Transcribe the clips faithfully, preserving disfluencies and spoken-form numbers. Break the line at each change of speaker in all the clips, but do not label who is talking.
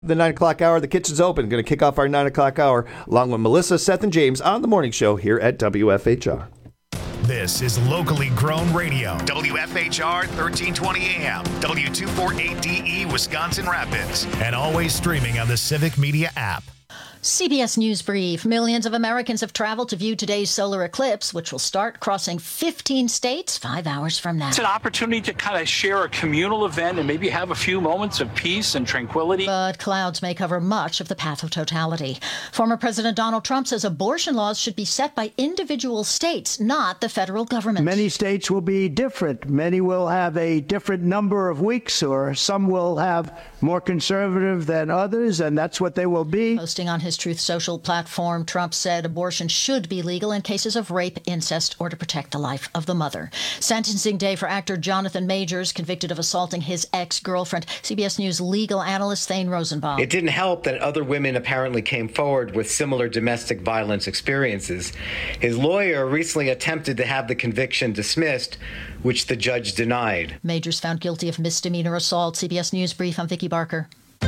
The nine o'clock hour, the kitchen's open. Going to kick off our nine o'clock hour along with Melissa, Seth, and James on the morning show here at W F H R.
This is locally grown radio. W F H R thirteen twenty A M, W two forty-eight D E, Wisconsin Rapids, and always streaming on the Civic Media app.
C B S News Brief. Millions of Americans have traveled to view today's solar eclipse, which will start crossing fifteen states five hours from now.
It's an opportunity to kind of share a communal event and maybe have a few moments of peace and tranquility.
But clouds may cover much of the path of totality. Former President Donald Trump says abortion laws should be set by individual states, not the federal government.
Many states will be different. Many will have a different number of weeks, or some will have more conservative than others, and that's what they will be.
Posting on his Truth Social platform, Trump said abortion should be legal in cases of rape, incest, or to protect the life of the mother. Sentencing day for actor Jonathan Majors, convicted of assaulting his ex-girlfriend. C B S News legal analyst Thane Rosenbaum.
It didn't help that other women apparently came forward with similar domestic violence experiences. His lawyer recently attempted to have the conviction dismissed, which the judge denied.
Majors found guilty of misdemeanor assault. C B S News Brief, I'm Vicki Barker.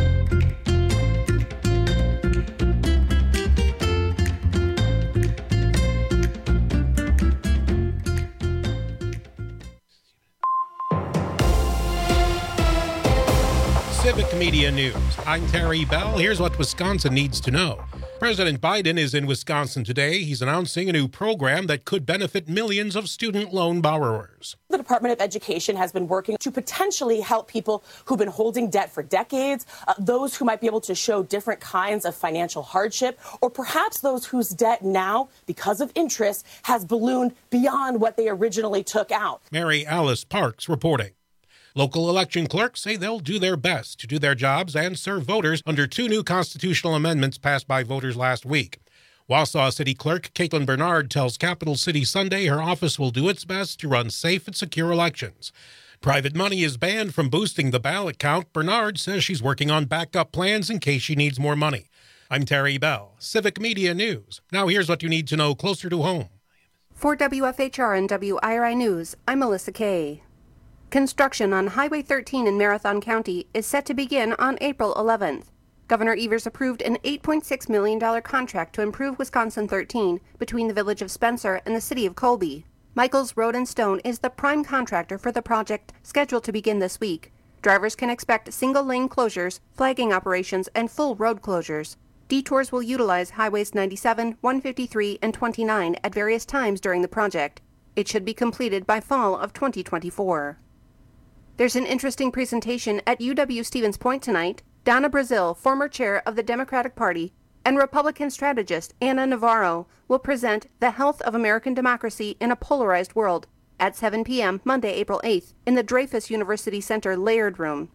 Civic Media News. I'm Terry Bell. Here's what Wisconsin needs to know. President Biden is in Wisconsin today. He's announcing a new program that could benefit millions of student loan borrowers.
The Department of Education has been working to potentially help people who've been holding debt for decades, uh, those who might be able to show different kinds of financial hardship, or perhaps those whose debt now, because of interest, has ballooned beyond what they originally took out.
Mary Alice Parks reporting. Local election clerks say they'll do their best to do their jobs and serve voters under two new constitutional amendments passed by voters last week. Wausau City Clerk Caitlin Bernard tells Capital City Sunday her office will do its best to run safe and secure elections. Private money is banned from boosting the ballot count. Bernard says she's working on backup plans in case she needs more money. I'm Terry Bell, Civic Media News. Now here's what you need to know closer to home.
For W F H R and W I R I News, I'm Melissa Kay. Construction on Highway thirteen in Marathon County is set to begin on April eleventh. Governor Evers approved an eight point six million dollars contract to improve Wisconsin thirteen between the village of Spencer and the city of Colby. Michaels Road and Stone is the prime contractor for the project, scheduled to begin this week. Drivers can expect single-lane closures, flagging operations, and full road closures. Detours will utilize Highways ninety-seven, one fifty-three, and twenty-nine at various times during the project. It should be completed by fall of twenty twenty-four. There's an interesting presentation at U W Stevens Point tonight. Donna Brazil, former chair of the Democratic Party, and Republican strategist Anna Navarro will present The Health of American Democracy in a Polarized World at seven p.m. Monday, April eighth in the Dreyfus University Center Laird Room.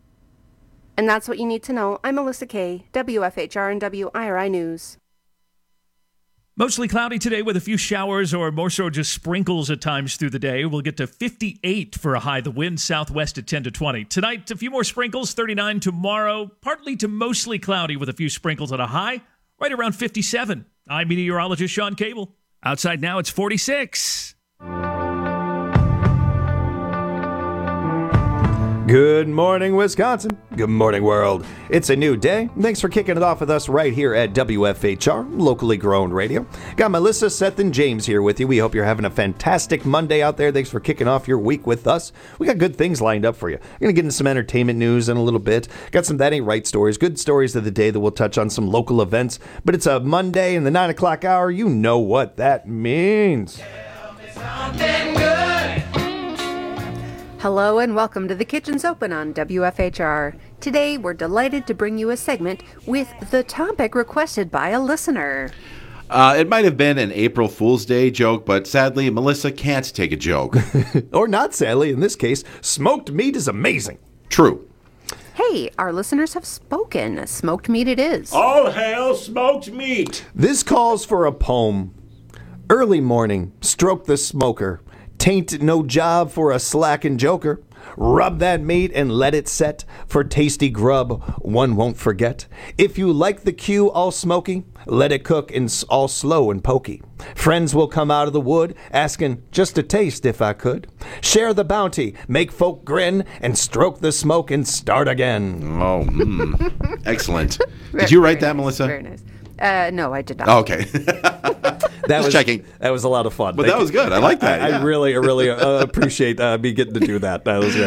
And that's what you need to know. I'm Melissa Kay, W F H R and W I R I News.
Mostly cloudy today with a few showers or more so just sprinkles at times through the day. We'll get to fifty-eight for a high. The wind southwest at ten to twenty. Tonight, a few more sprinkles, thirty-nine tomorrow. Partly to mostly cloudy with a few sprinkles at a high, right around fifty-seven. I'm meteorologist Sean Cable. Outside now, it's forty-six.
Good morning, Wisconsin. Good morning, world. It's a new day. Thanks for kicking it off with us right here at W F H R, locally grown radio. Got Melissa, Seth, and James here with you. We hope you're having a fantastic Monday out there. Thanks for kicking off your week with us. We got good things lined up for you. We're going to get into some entertainment news in a little bit. Got some That Ain't Right stories, good stories of the day that we'll touch on some local events. But it's a Monday in the nine o'clock hour. You know what that means.
Tell me something good.
Hello and welcome to The Kitchen's Open on W F H R. Today we're delighted to bring you a segment with the topic requested by a listener.
Uh, it might have been an April Fool's Day joke, but sadly Melissa can't take a joke.
Or not sadly, in this case, smoked meat is amazing.
True.
Hey, our listeners have spoken. Smoked meat it is.
All hail smoked meat.
This calls for a poem. Early morning, stroke the smoker. Tain't no job for a slackin' joker. Rub that meat and let it set for tasty grub one won't forget. If you like the cue all smoky, let it cook in s- all slow and pokey. Friends will come out of the wood asking just a taste if I could. Share the bounty, make folk grin, and stroke the smoke and start again.
Oh, mm. Excellent. Did you write that, Melissa?
Very nice. Uh, no, I did not.
Oh, okay.
That was
checking.
That was a lot of fun.
But
Thank
that was
you.
good. I like that.
I,
yeah.
I really, I really uh, appreciate uh, me getting to do that. That was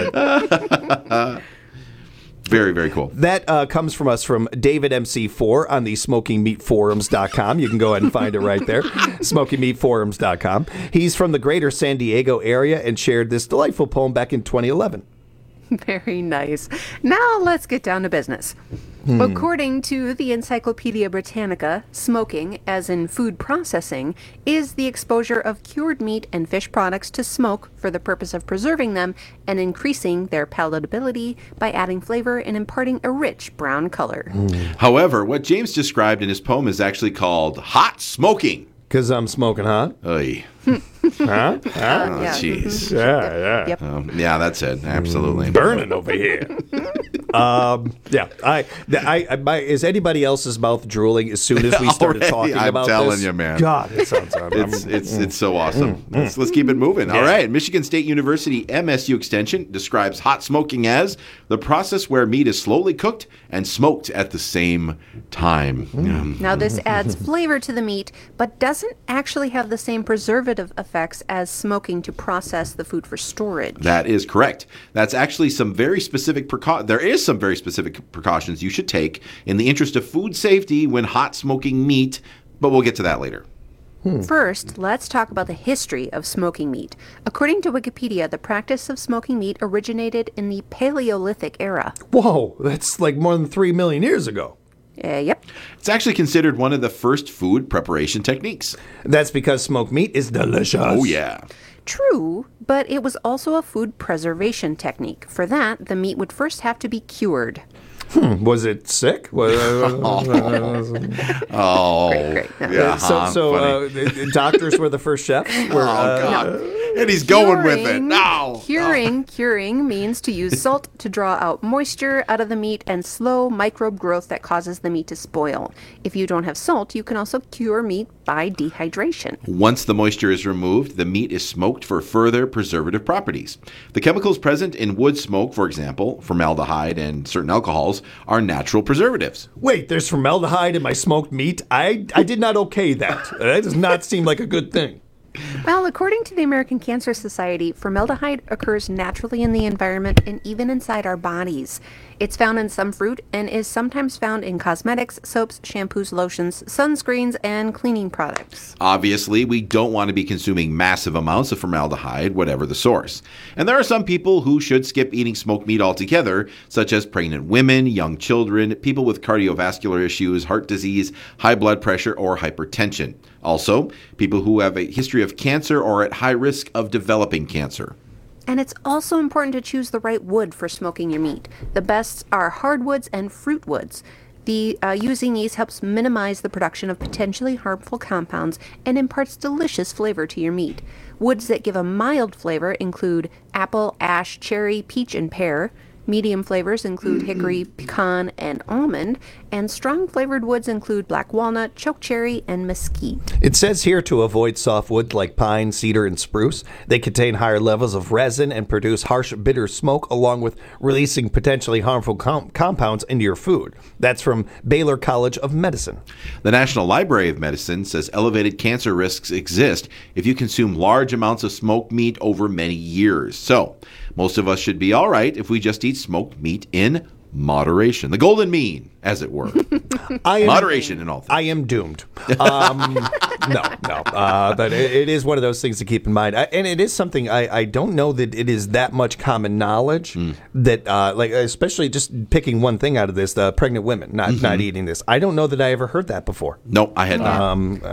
good.
Very, very cool.
That uh, comes from us from David M C four on the smoking meat forums dot com. You can go ahead and find it right there, smoking meat forums dot com. He's from the greater San Diego area and shared this delightful poem back in twenty eleven.
Very nice. Now let's get down to business.
Hmm.
According to the Encyclopedia Britannica, smoking, as in food processing, is the exposure of cured meat and fish products to smoke for the purpose of preserving them and increasing their palatability by adding flavor and imparting a rich brown color.
However, what James described in his poem is actually called hot smoking.
Because I'm smoking hot.
Oy.
Huh? Huh?
Oh,
yeah.
jeez.
Yeah, yeah.
Yep.
Um, yeah, that's it. Absolutely.
Burning over here. um, yeah, I, I, I my, is anybody else's mouth drooling as soon as we started
Already,
talking
I'm
about
telling
this?
you, man.
God, it sounds. I'm,
It's
I'm-
it's
mm.
it's so awesome.
Mm,
Let's,
mm.
let's keep it moving. All
Yeah.
right. Michigan State University M S U Extension describes hot smoking as the process where meat is slowly cooked and smoked at the same time. Um,
Now, this adds flavor to the meat, but doesn't actually have the same preservative effects as smoking to process the food for storage.
That is correct. That's actually some very specific precau- there is some very specific precautions you should take in the interest of food safety when hot smoking meat, but we'll get to that later.
First, let's talk about the history of smoking meat. According to Wikipedia, the practice of smoking meat originated in the Paleolithic era.
Whoa, that's like more than three million years ago.
Uh, yep.
It's actually considered one of the first food preparation techniques.
That's because smoked meat is delicious.
Oh, yeah.
True, but it was also a food preservation technique. For that, the meat would first have to be cured.
Hmm, was it sick? Was-
Oh,
Great, great. No.
yeah.
so,
huh,
so
funny.
uh, the doctors were the first chefs. Were,
Oh,
uh,
God. And he's going with it.
Curing-
No.
Curing, curing means to use salt to draw out moisture out of the meat and slow microbe growth that causes the meat to spoil. If you don't have salt, you can also cure meat by dehydration.
Once the moisture is removed, the meat is smoked for further preservative properties. The chemicals present in wood smoke, for example, formaldehyde and certain alcohols, are natural preservatives.
Wait, there's formaldehyde in my smoked meat? I, I did not okay that. That does not seem like a good thing.
Well, according to the American Cancer Society, formaldehyde occurs naturally in the environment and even inside our bodies. It's found in some fruit and is sometimes found in cosmetics, soaps, shampoos, lotions, sunscreens, and cleaning products.
Obviously, we don't want to be consuming massive amounts of formaldehyde, whatever the source. And there are some people who should skip eating smoked meat altogether, such as pregnant women, young children, people with cardiovascular issues, heart disease, high blood pressure, or hypertension. Also, people who have a history of cancer or are at high risk of developing cancer.
And it's also important to choose the right wood for smoking your meat. The best are hardwoods and fruit woods. The, uh, using these helps minimize the production of potentially harmful compounds and imparts delicious flavor to your meat. Woods that give a mild flavor include apple, ash, cherry, peach, and pear. Medium flavors include hickory, pecan, and almond, and strong flavored woods include black walnut, chokecherry, and mesquite.
It says here to avoid softwoods like pine, cedar, and spruce. They contain higher levels of resin and produce harsh, bitter smoke, along with releasing potentially harmful com- compounds into your food. That's from Baylor College of Medicine.
The National Library of Medicine says elevated cancer risks exist if you consume large amounts of smoked meat over many years. So, most of us should be all right if we just eat smoked meat in moderation. The golden mean, as it were.
I am,
Moderation in all things.
I am doomed. Um, no, no. Uh, but it, it is one of those things to keep in mind. I, and it is something I, I don't know that it is that much common knowledge
Mm.
that, uh, like, especially just picking one thing out of this, uh, pregnant women not,
Mm-hmm.
not eating this. I don't know that I ever heard that before.
No, I had not.
Um, uh,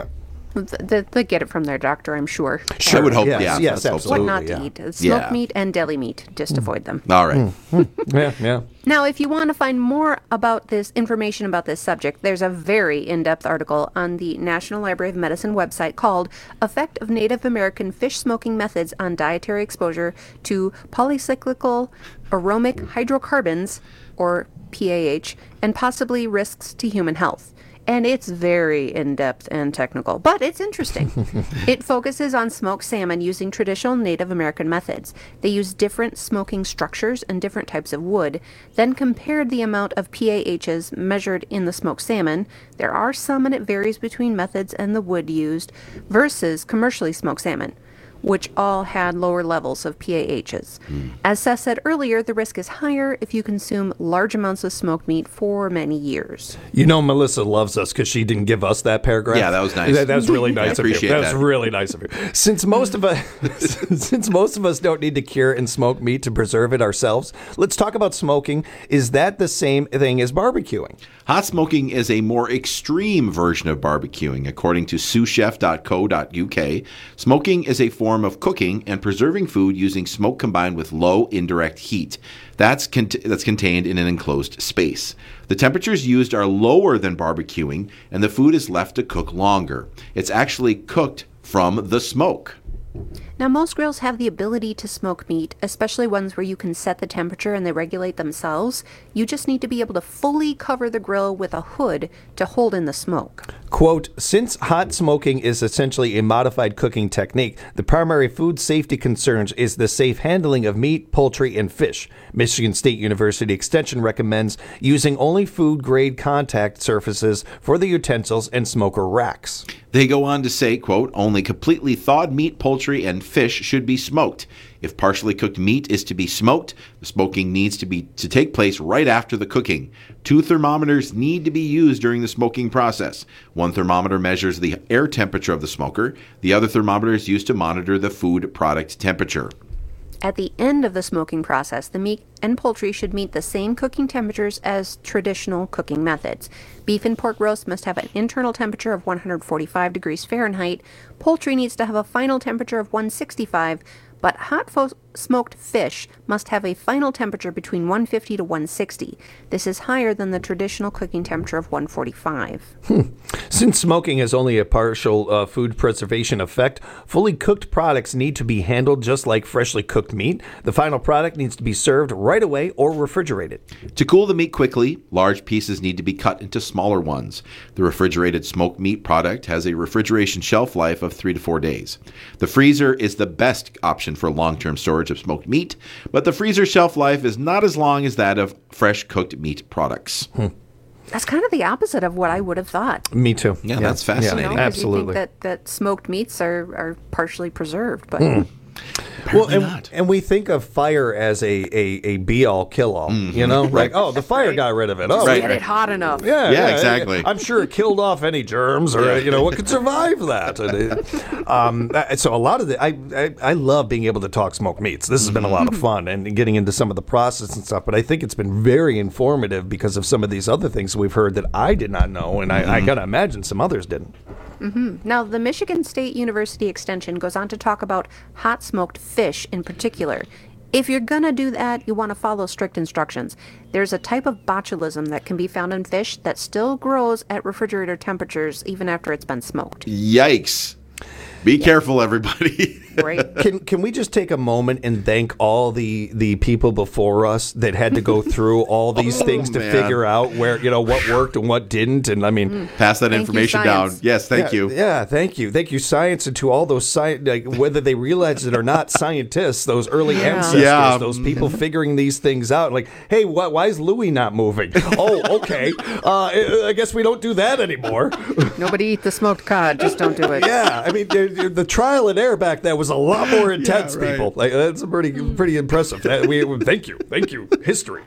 They, they get it from their doctor, I'm sure.
Sure. I would hope,
yes,
yeah.
Yes, absolutely.
What not to
yeah.
eat. Smoked
Yeah.
meat and deli meat. Just avoid them.
All right.
Yeah, yeah.
Now, if you want to find more about this information about this subject, there's a very in-depth article on the National Library of Medicine website called Effect of Native American Fish Smoking Methods on Dietary Exposure to Polycyclical Aromatic Hydrocarbons, or P A H, and Possibly Risks to Human Health. And it's very in-depth and technical, but it's interesting. It focuses on smoked salmon using traditional Native American methods. They use different smoking structures and different types of wood, then compared the amount of P A Hs measured in the smoked salmon. There are some, and it varies between methods and the wood used, versus commercially smoked salmon, which all had lower levels of P A Hs. Mm. As Seth said earlier, the risk is higher if you consume large amounts of smoked meat for many years.
You know, Melissa loves us because she didn't give us that paragraph.
Yeah, that was nice.
That, that was really nice
I
of you.
appreciate
That
that.
was really nice of you. Since most of us, since most of us don't need to cure and smoke meat to preserve it ourselves, let's talk about smoking. Is that the same thing as barbecuing?
Hot smoking is a more extreme version of barbecuing. According to sous chef dot co dot U K, smoking is a form of cooking and preserving food using smoke combined with low indirect heat. That's cont- that's contained in an enclosed space. The temperatures used are lower than barbecuing, and the food is left to cook longer. It's actually cooked from the smoke.
Now, most grills have the ability to smoke meat, especially ones where you can set the temperature and they regulate themselves. You just need to be able to fully cover the grill with a hood to hold in the smoke.
Quote, since hot smoking is essentially a modified cooking technique, the primary food safety concerns is the safe handling of meat, poultry, and fish. Michigan State University Extension recommends using only food-grade contact surfaces for the utensils and smoker racks.
They go on to say, quote, only completely thawed meat, poultry, and fish should be smoked. If partially cooked meat is to be smoked, the smoking needs to be to take place right after the cooking. Two thermometers need to be used during the smoking process. One thermometer measures the air temperature of the smoker. The other thermometer is used to monitor the food product temperature.
At the end of the smoking process, the meat and poultry should meet the same cooking temperatures as traditional cooking methods. Beef and pork roast must have an internal temperature of one hundred forty-five degrees Fahrenheit. Poultry needs to have a final temperature of one hundred sixty-five, but hot fo- smoked fish must have a final temperature between one hundred fifty to one hundred sixty. This is higher than the traditional cooking temperature of one hundred forty-five.
Hmm. Since smoking has only a partial uh, food preservation effect, fully cooked products need to be handled just like freshly cooked meat. The final product needs to be served right away or refrigerated.
To cool the meat quickly, large pieces need to be cut into smaller ones. The refrigerated smoked meat product has a refrigeration shelf life of three to four days. The freezer is the best option for long-term storage of smoked meat, but the freezer shelf life is not as long as that of fresh cooked meat products.
Hmm.
That's kind of the opposite of what I would have thought.
Me too.
Yeah, yeah. That's fascinating.
You know,
absolutely.
You think that, that smoked meats are, are partially preserved, but...
Mm.
Apparently
well, and,
not.
and we think of fire as a, a, a be-all, kill-all, mm-hmm. you know? Like, oh, the fire got rid of it.
Just
Oh,
get
right.
it hot enough.
Yeah,
Yeah,
yeah,
exactly.
I'm sure it killed off any germs or,
Yeah.
you know, what could survive that. And it, um, so a lot of the, I, I, I love being able to talk smoked meats. This has been a lot of fun and getting into some of the process and stuff, but I think it's been very informative because of some of these other things we've heard that I did not know, and mm-hmm. I, I got to imagine some others didn't.
Mm-hmm. Now, the Michigan State University Extension goes on to talk about hot smoked fish in particular. If you're going to do that, you want to follow strict instructions. There's a type of botulism that can be found in fish that still grows at refrigerator temperatures even after it's been smoked.
Yikes. Be yeah. careful, everybody.
Right.
Can can we just take a moment and thank all the, the people before us that had to go through all these
oh,
things to
man.
figure out where, you know, what worked and what didn't. And I mean,
mm.
pass that
thank
information
you,
down. Yes, thank
yeah,
you.
Yeah, thank you. Thank you, science, and to all those, sci- like, whether they realize it or not, scientists, those early
Yeah.
ancestors,
Yeah.
those people figuring these things out. Like, hey, wh- why is Louis not moving? Oh, okay. Uh, I guess we don't do that anymore.
Nobody eat the smoked cod. Just don't do it.
Yeah, I mean, the, the trial and error back then was a lot more intense,
Yeah, right.
people. Like, that's pretty pretty impressive. That, we, thank you. Thank you. History.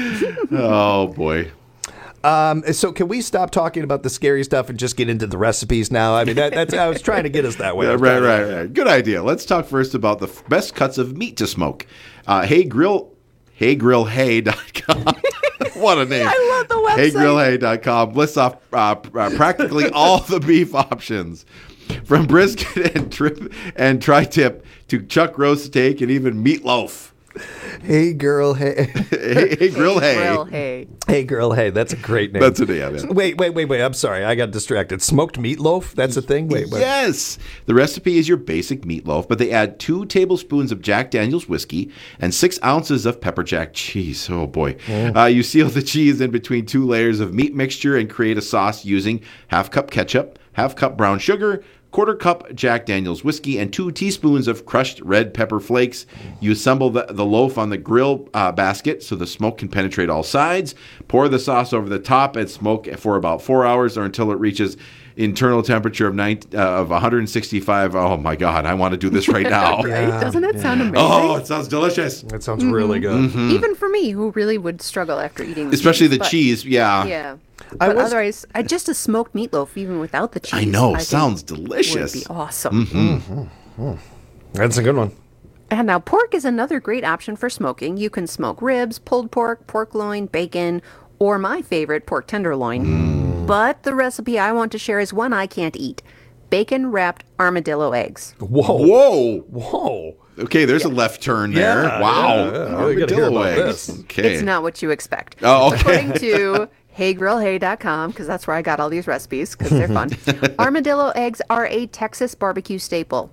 Oh, boy.
Um, so can we stop talking about the scary stuff and just get into the recipes now? I mean, that, that's I was trying to get us that way.
Yeah, right, right, right. Good idea. Let's talk first about the f- best cuts of meat to smoke. Uh, hey Grill, hey grill hay dot com. What a name.
I love the website.
hey grill hay dot com lists off uh, uh, practically all the beef options. From brisket and trip and tri-tip to chuck roast steak and even meatloaf.
Hey, girl, hey.
hey, hey, grill, hey.
Grill, hey.
Hey, girl, hey. That's a great name.
That's a name, yeah.
Wait, wait, wait, wait. I'm sorry. I got distracted. Smoked meatloaf? That's a thing? Wait, wait.
Yes. The recipe is your basic meatloaf, but they add two tablespoons of Jack Daniel's whiskey and six ounces of pepper jack cheese. Oh, boy.
Mm.
Uh, you seal the cheese in between two layers of meat mixture and create a sauce using half cup ketchup, half cup brown sugar, quarter cup Jack Daniel's whiskey, and two teaspoons of crushed red pepper flakes. You assemble the, the loaf on the grill uh, basket so the smoke can penetrate all sides. Pour the sauce over the top and smoke for about four hours or until it reaches internal temperature of nine, uh, of one hundred sixty-five. Oh, my God. I want to do this right now.
Right? Doesn't it sound amazing?
Oh, it sounds delicious.
That sounds mm-hmm. really good.
Mm-hmm.
Even for me, who really would struggle after eating the
Especially
cheese,
the
but,
cheese, yeah.
Yeah.
I
But
was-
otherwise, I, just a smoked meatloaf, even without the cheese.
I know.
I think
Sounds delicious.
Would be awesome.
Mm-hmm.
Mm-hmm. That's a good one.
And now pork is another great option for smoking. You can smoke ribs, pulled pork, pork loin, bacon, or my favorite, pork tenderloin.
Mm.
But the recipe I want to share is one I can't eat. Bacon-wrapped armadillo eggs.
Whoa.
Whoa.
Whoa.
Okay, there's yeah. a left turn there.
Yeah,
wow.
Yeah, yeah.
Armadillo eggs. Okay.
It's not what you expect.
Oh, okay.
According to hey grill hey dot com, because that's where I got all these recipes, because they're fun. Armadillo eggs are a Texas barbecue staple.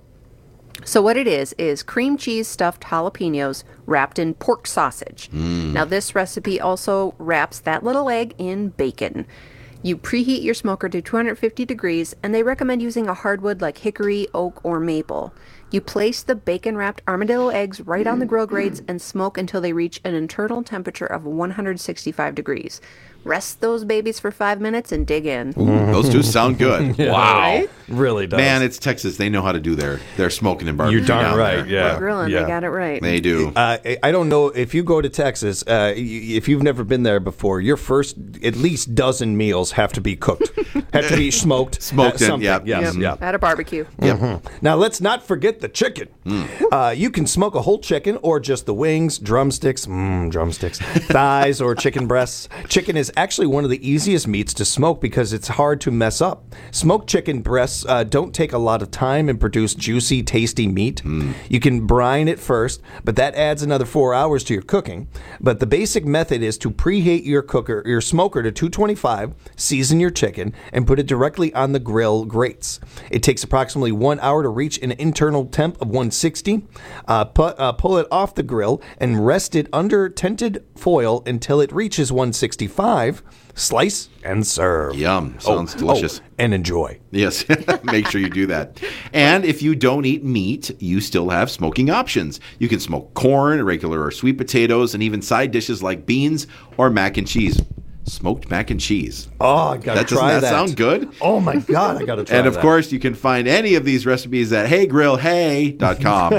So what it is, is cream cheese stuffed jalapenos wrapped in pork sausage.
Mm.
Now this recipe also wraps that little egg in bacon. You preheat your smoker to two hundred fifty degrees, and they recommend using a hardwood like hickory, oak, or maple. You place the bacon-wrapped armadillo eggs right on the grill grates and smoke until they reach an internal temperature of one hundred sixty-five degrees. Rest those babies for five minutes and dig in.
Ooh, those two sound good.
Yeah.
Wow.
Right?
Really does.
Man, it's Texas. They know how to do their, their smoking and barbecue.
You're darn
down
right,
there.
yeah.
We're grilling,
yeah.
they got it right.
They do.
Uh, I don't know if you go to Texas, uh, if you've never been there before, your first at least dozen meals have to be cooked, have to be smoked.
Smoked
uh,
in,
something.
yep.
Yes,
Mhm.
yep.
At a barbecue.
Yep.
Mm-hmm. Now, let's not forget the chicken.
Mm.
Uh, you can smoke a whole chicken or just the wings, drumsticks, mm, drumsticks, thighs, or chicken breasts. Chicken is actually one of the easiest meats to smoke because it's hard to mess up. Smoked chicken breasts uh, don't take a lot of time and produce juicy, tasty meat.
Mm.
You can brine it first, but that adds another four hours to your cooking. But the basic method is to preheat your cooker, your smoker to two twenty-five, season your chicken, and put it directly on the grill grates. It takes approximately one hour to reach an internal temp of one sixty. Uh, put, uh, pull it off the grill and rest it under tinted foil until it reaches one sixty-five. Slice and serve.
Yum. Sounds
Oh,
delicious.
oh, and enjoy.
Yes, make sure you do that. And if you don't eat meat, you still have smoking options. You can smoke corn, regular or sweet potatoes, and even side dishes like beans or mac and cheese. Smoked mac and cheese.
Oh, I gotta
that,
try
doesn't that.
that.
sound good?
Oh my God, I gotta try that.
And of course, you can find any of these recipes at hey grill hey dot com.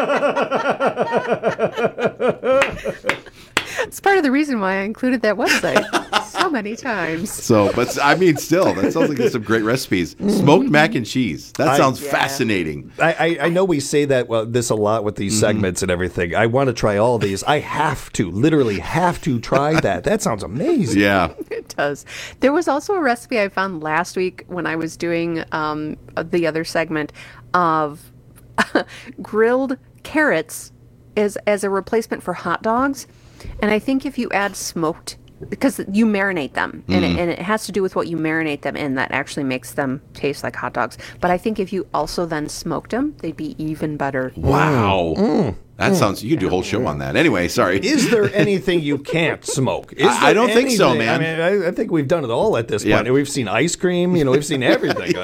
It's part of the reason why I included that website so many times.
So, but I mean, still, that sounds like some great recipes. Smoked mac and cheese. That
I-
sounds
Yeah.
fascinating.
I, I, I know we say that well this a lot with these segments and everything. I want to try all these. I have to, literally have to try that. That sounds amazing.
Yeah.
It does. There was also a recipe I found last week when I was doing um, the other segment of grilled carrots as as a replacement for hot dogs. And I think if you add smoked, because you marinate them, and,
Mm.
it, and it has to do with what you marinate them in that actually makes them taste like hot dogs. But I think if you also then smoked them, they'd be even better.
Wow.
Mm.
That
Mm.
sounds, you could do a whole show on that. Anyway, sorry.
Is there anything you can't smoke? Is
I- I
there
don't think so,
anything-
man.
I mean, I, I think we've done it all at this
Yeah.
point. We've seen ice cream. You know, we've seen everything.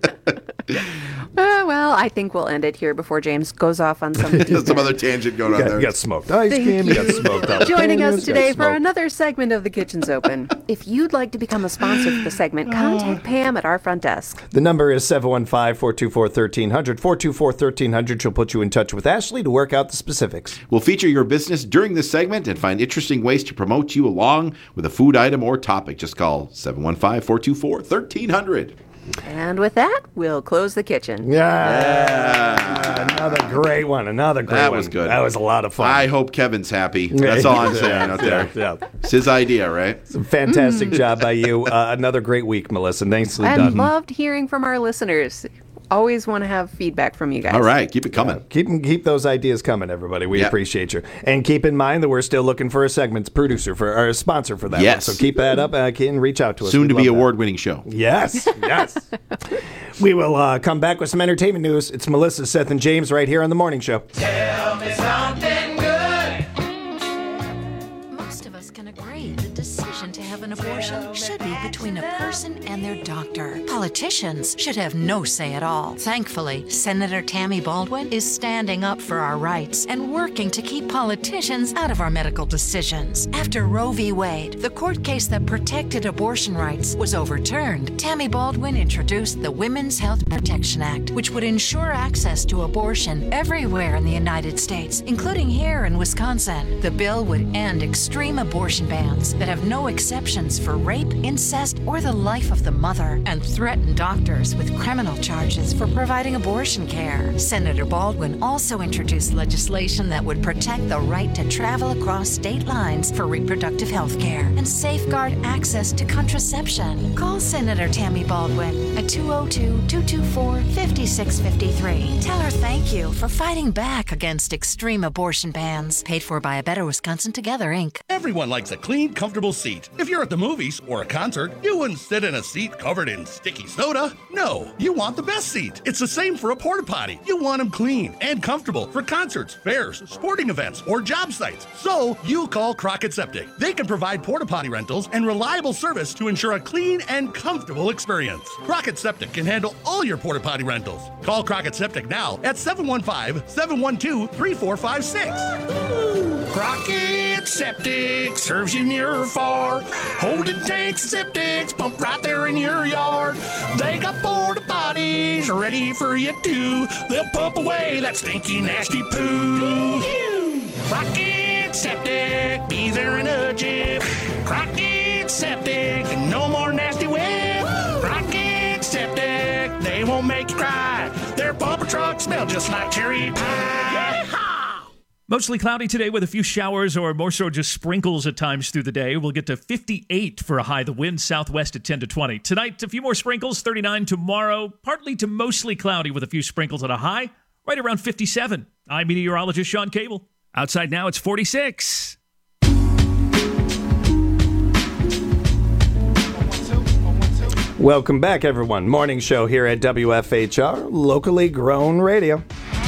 Uh, well, I think we'll end it here before James goes off on some deep
Some other tangent going
You
on
got,
there.
you got smoked ice
Thank
cream. You got
you.
smoked jalapenos,
Joining
you
us
got
today for
smoked-
another segment of The Kitchen's Open. If you'd like to become a sponsor for the segment, contact Pam at our front desk.
The number is seven one five, four two four, one three zero zero. four two four, one three zero zero. She'll put you in touch with Ashley to work out the specifics.
We'll feature your business during this segment and find interesting ways to promote you along with a food item or topic. Just call seven one five, four two four, one three zero zero.
And with that, we'll close the kitchen.
Yeah. Another great one. Another great
That
one.
was good.
That was a lot of fun.
I hope Kevin's happy. That's all I'm saying
Yeah,
out there.
yeah, yeah.
It's his idea, right?
Fantastic job by you. Uh, another great week, Melissa. Nicely
I
done.
loved hearing from our listeners. Always want to have feedback from you guys.
All right, keep it coming.
Yeah, keep keep those ideas coming, everybody. We
Yeah.
appreciate you. And keep in mind that we're still looking for a segment producer for or a sponsor for that.
Yes.
One. So keep that up and can reach out to us.
Soon
We'd
to be
love that.
award-winning show.
Yes, yes. We will uh, come back with some entertainment news. It's Melissa, Seth, and James right here on The Morning Show.
Tell me something good.
Most of us can agree the decision to have an abortion should be between a person and their doctor. Politicians should have no say at all. Thankfully, Senator Tammy Baldwin is standing up for our rights and working to keep politicians out of our medical decisions. After Roe v. Wade, the court case that protected abortion rights, was overturned, Tammy Baldwin introduced the Women's Health Protection Act, which would ensure access to abortion everywhere in the United States, including here in Wisconsin. The bill would end extreme abortion bans that have no exceptions for rape, incest, or the life of the mother, and threaten doctors with criminal charges for providing abortion care. Senator Baldwin also introduced legislation that would protect the right to travel across state lines for reproductive health care and safeguard access to contraception. Call Senator Tammy Baldwin at two oh two, two two four, five six five three. Tell her thank you for fighting back against extreme abortion bans. Paid for by A Better Wisconsin Together, Incorporated.
Everyone likes a clean, comfortable seat. If you're at the movies or a concert, you wouldn't sit in a seat covered in sticky soda. No, you want the best seat. It's the same for a porta potty. You want them clean and comfortable for concerts, fairs, sporting events, or job sites. So you call Crockett Septic. They can provide porta potty rentals and reliable service to ensure a clean and comfortable experience. Crockett Septic can handle all your porta potty rentals. Call Crockett Septic now at seven one five, seven one two, three four five six.
Crockett Septic serves you near or far. Holding tanks and septics pump right there in your yard. They got porta potties ready for you too. They'll pump away that stinky, nasty poo. Crockett Septic, be there in a jiff. Crockett Septic, no more nasty whip. Crockett Septic, they won't make you cry. Their bumper trucks smell just like cherry pie.
Mostly cloudy today with a few showers or more so just sprinkles at times through the day. We'll get to fifty-eight for a high. The wind southwest at ten to twenty. Tonight, a few more sprinkles, thirty-nine tomorrow. Partly to mostly cloudy with a few sprinkles at a high, right around fifty-seven. I'm meteorologist Sean Cable. Outside now, it's forty-six.
Welcome back, everyone. Morning show here at W F H R, locally grown radio.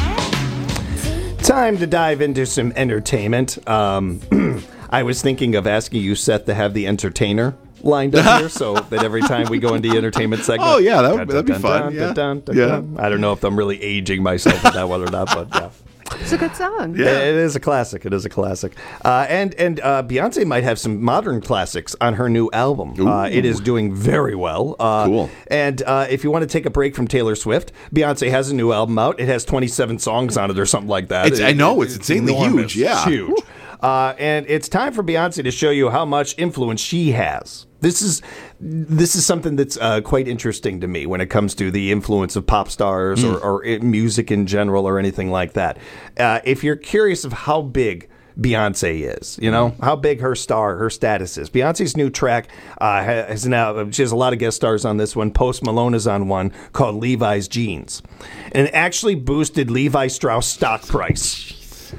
Time to dive into some entertainment. Um, I was thinking of asking you, Seth, to have the entertainer lined up here so that every time we go into the entertainment segment.
Oh, yeah, that would, that'd be fun. Yeah.
Yeah. I don't know if I'm really aging myself with that one or not, but yeah.
It's a good song.
Yeah. It is a classic. It is a classic. Uh, and and uh, Beyonce might have some modern classics on her new album. Uh, it is doing very well. Uh,
cool.
And uh, if you want to take a break from Taylor Swift, Beyonce has a new album out. It has twenty-seven songs on it or something like that.
It's,
it,
I know. It's,
it's
insanely
enormous.
huge. Yeah.
It's huge. Uh, and it's time for Beyonce to show you how much influence she has. This is this is something that's uh, quite interesting to me when it comes to the influence of pop stars mm. or, or music in general or anything like that. Uh, if you're curious of how big Beyonce is, you know, how big her star, her status is. Beyonce's new track uh, has now, she has a lot of guest stars on this one. Post Malone is on one called Levi's Jeans. And it actually boosted Levi Strauss stock price.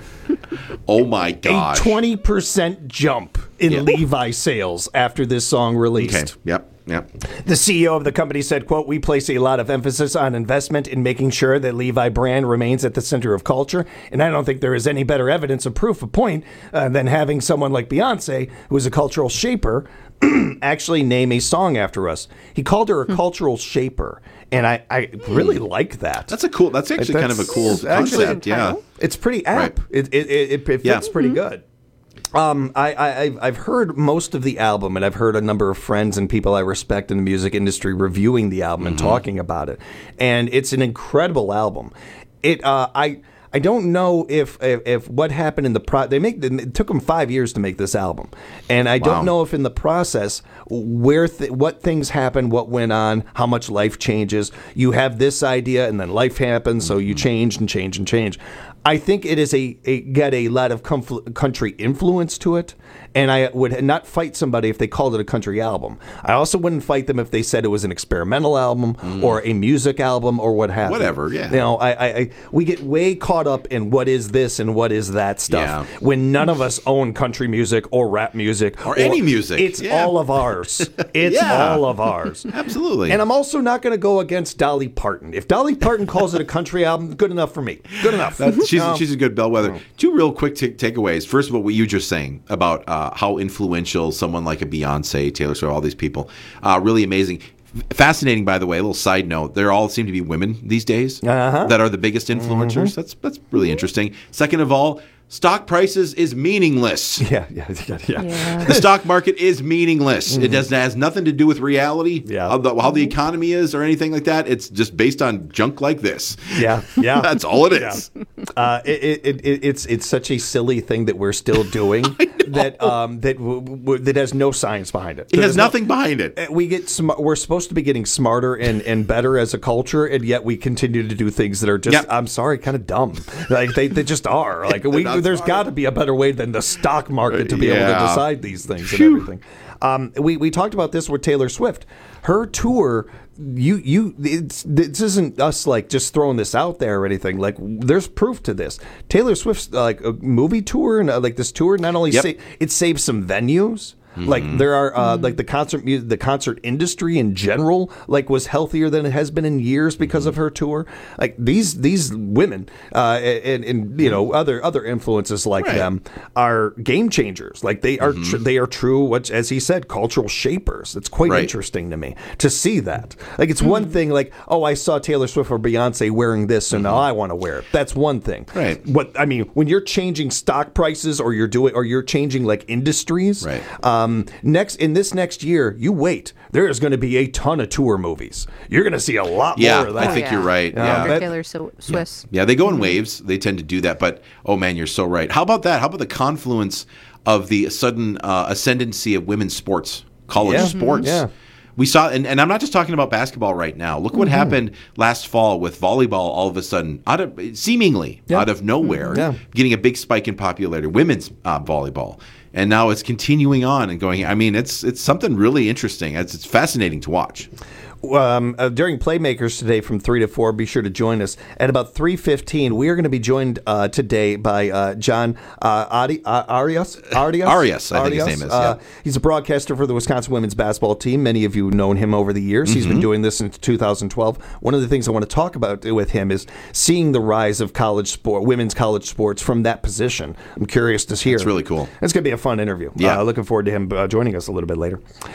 Oh my gosh.
A twenty percent jump in yeah. Levi sales after this song released.
Okay. Yep. Yep.
The C E O of the company said, quote, "We place a lot of emphasis on investment in making sure that Levi brand remains at the center of culture. And I don't think there is any better evidence of proof of point uh, than having someone like Beyonce, who is a cultural shaper, actually name a song after us." He called her a hmm. cultural shaper. And I, I really like that.
That's a cool, that's actually that's, kind of a cool concept. Yeah.
It's pretty apt. Right. It, it, it, it fits
yeah.
pretty mm-hmm. good. Um, I, I, I've heard most of the album, and I've heard a number of friends and people I respect in the music industry reviewing the album mm-hmm. and talking about it. And it's an incredible album. It, uh, I, I don't know if, if, if what happened in the pro. They make it took them five years to make this album, and I wow. don't know if in the process where th- what things happened, what went on, how much life changes. You have this idea, and then life happens, mm-hmm. so you change and change and change. I think it is a, a got a lot of comf- country influence to it, and I would not fight somebody if they called it a country album. I also wouldn't fight them if they said it was an experimental album mm. or a music album or what have you.
Whatever, yeah.
You know, I, I, I we get way caught up in what is this and what is that stuff
yeah.
when none of us own country music or rap music
or, or any music.
It's
yeah.
all of ours. It's
yeah.
all of ours.
Absolutely.
And I'm also not going to go against Dolly Parton. If Dolly Parton calls it a country album, good enough for me. Good enough.
That's, she's,
um,
she's a good bellwether. Two real quick t- takeaways. First of all, what you just saying about uh, how influential someone like a Beyonce, Taylor Swift, all these people, uh, really amazing. Fascinating, by the way. A little side note: they all seem to be women these days
uh-huh.
that are the biggest influencers.
Mm-hmm.
That's that's really interesting. Second of all, stock prices is meaningless.
Yeah, yeah, yeah. yeah.
Yeah.
The stock market is meaningless. Mm-hmm. It does has nothing to do with reality,
yeah.
how, the, how the economy is, or anything like that. It's just based on junk like this.
Yeah, yeah.
That's all it is.
Yeah. Uh, it, it, it, it's it's such a silly thing that we're still doing that um, that w- w- that has no science behind it.
It
There's
has nothing no, behind it.
We get sm- we're supposed to be getting smarter and, and better as a culture, and yet we continue to do things that are just yep. I'm sorry, kind of dumb. Like they, they just are. Like we there's got to be a better way than the stock market to be yeah. able to decide these things Phew. and everything. Um, we we talked about this with Taylor Swift. Her tour, you you it's, this isn't us like just throwing this out there or anything. Like there's proof to this. Taylor Swift's uh, like a movie tour and uh, like this tour not only yep. sa- it saves some venues. Mm-hmm. Like there are uh, mm-hmm. like the concert mu- the concert industry in general like was healthier than it has been in years because mm-hmm. of her tour. Like these these women uh, and, and you know other other influences like right. them are game changers. Like they are mm-hmm. tr- they are true. What as he said, cultural shapers. It's quite right. interesting to me to see that. Like it's mm-hmm. one thing like oh I saw Taylor Swift or Beyonce wearing this so mm-hmm. now I want to wear it. That's one thing.
Right.
What I mean when you're changing stock prices or you're doing or you're changing like industries.
Right.
Um, Um, next in this next year, you wait. There is going to be a ton of tour movies. You're going to see a lot
yeah,
more of that.
I think
oh, yeah.
you're right.
Uh,
yeah,
that, Taylor so- Swiss.
Yeah. yeah, they go in waves. They tend to do that. But oh man, you're so right. How about that? How about the confluence of the sudden uh, ascendancy of women's sports, college
yeah.
sports?
Mm-hmm. Yeah.
We saw, and, and I'm not just talking about basketball right now. Look what mm-hmm. happened last fall with volleyball. All of a sudden, out of seemingly yeah. out of nowhere,
yeah.
getting a big spike in popularity. Women's uh, volleyball. And now it's continuing on and going. I mean, it's it's something really interesting. It's, it's fascinating to watch.
Um, uh, during Playmakers today from three to four, be sure to join us. At about three fifteen, we are going to be joined uh, today by uh, John uh, Adi- uh, Arias. Arias?
Arias, I think his name is.
Uh,
yeah.
He's a broadcaster for the Wisconsin women's basketball team. Many of you have known him over the years. Mm-hmm. He's been doing this since two thousand twelve. One of the things I want to talk about with him is seeing the rise of college sport, women's college sports from that position. I'm curious to hear.
It's really cool.
It's going to be a fun interview.
Yeah.
Uh, looking forward to him uh, joining us a little bit later.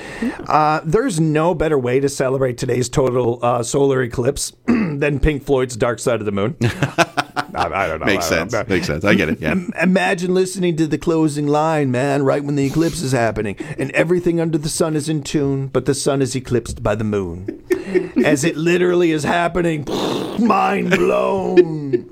Uh, there's no better way to celebrate today's total uh, solar eclipse than Pink Floyd's Dark Side of the Moon. I, I don't know.
Makes
I don't
sense.
know.
Makes sense. I get it. Yeah.
Imagine listening to the closing line, man, right when the eclipse is happening, and everything under the sun is in tune, but the sun is eclipsed by the moon. As it literally is happening. Mind blown.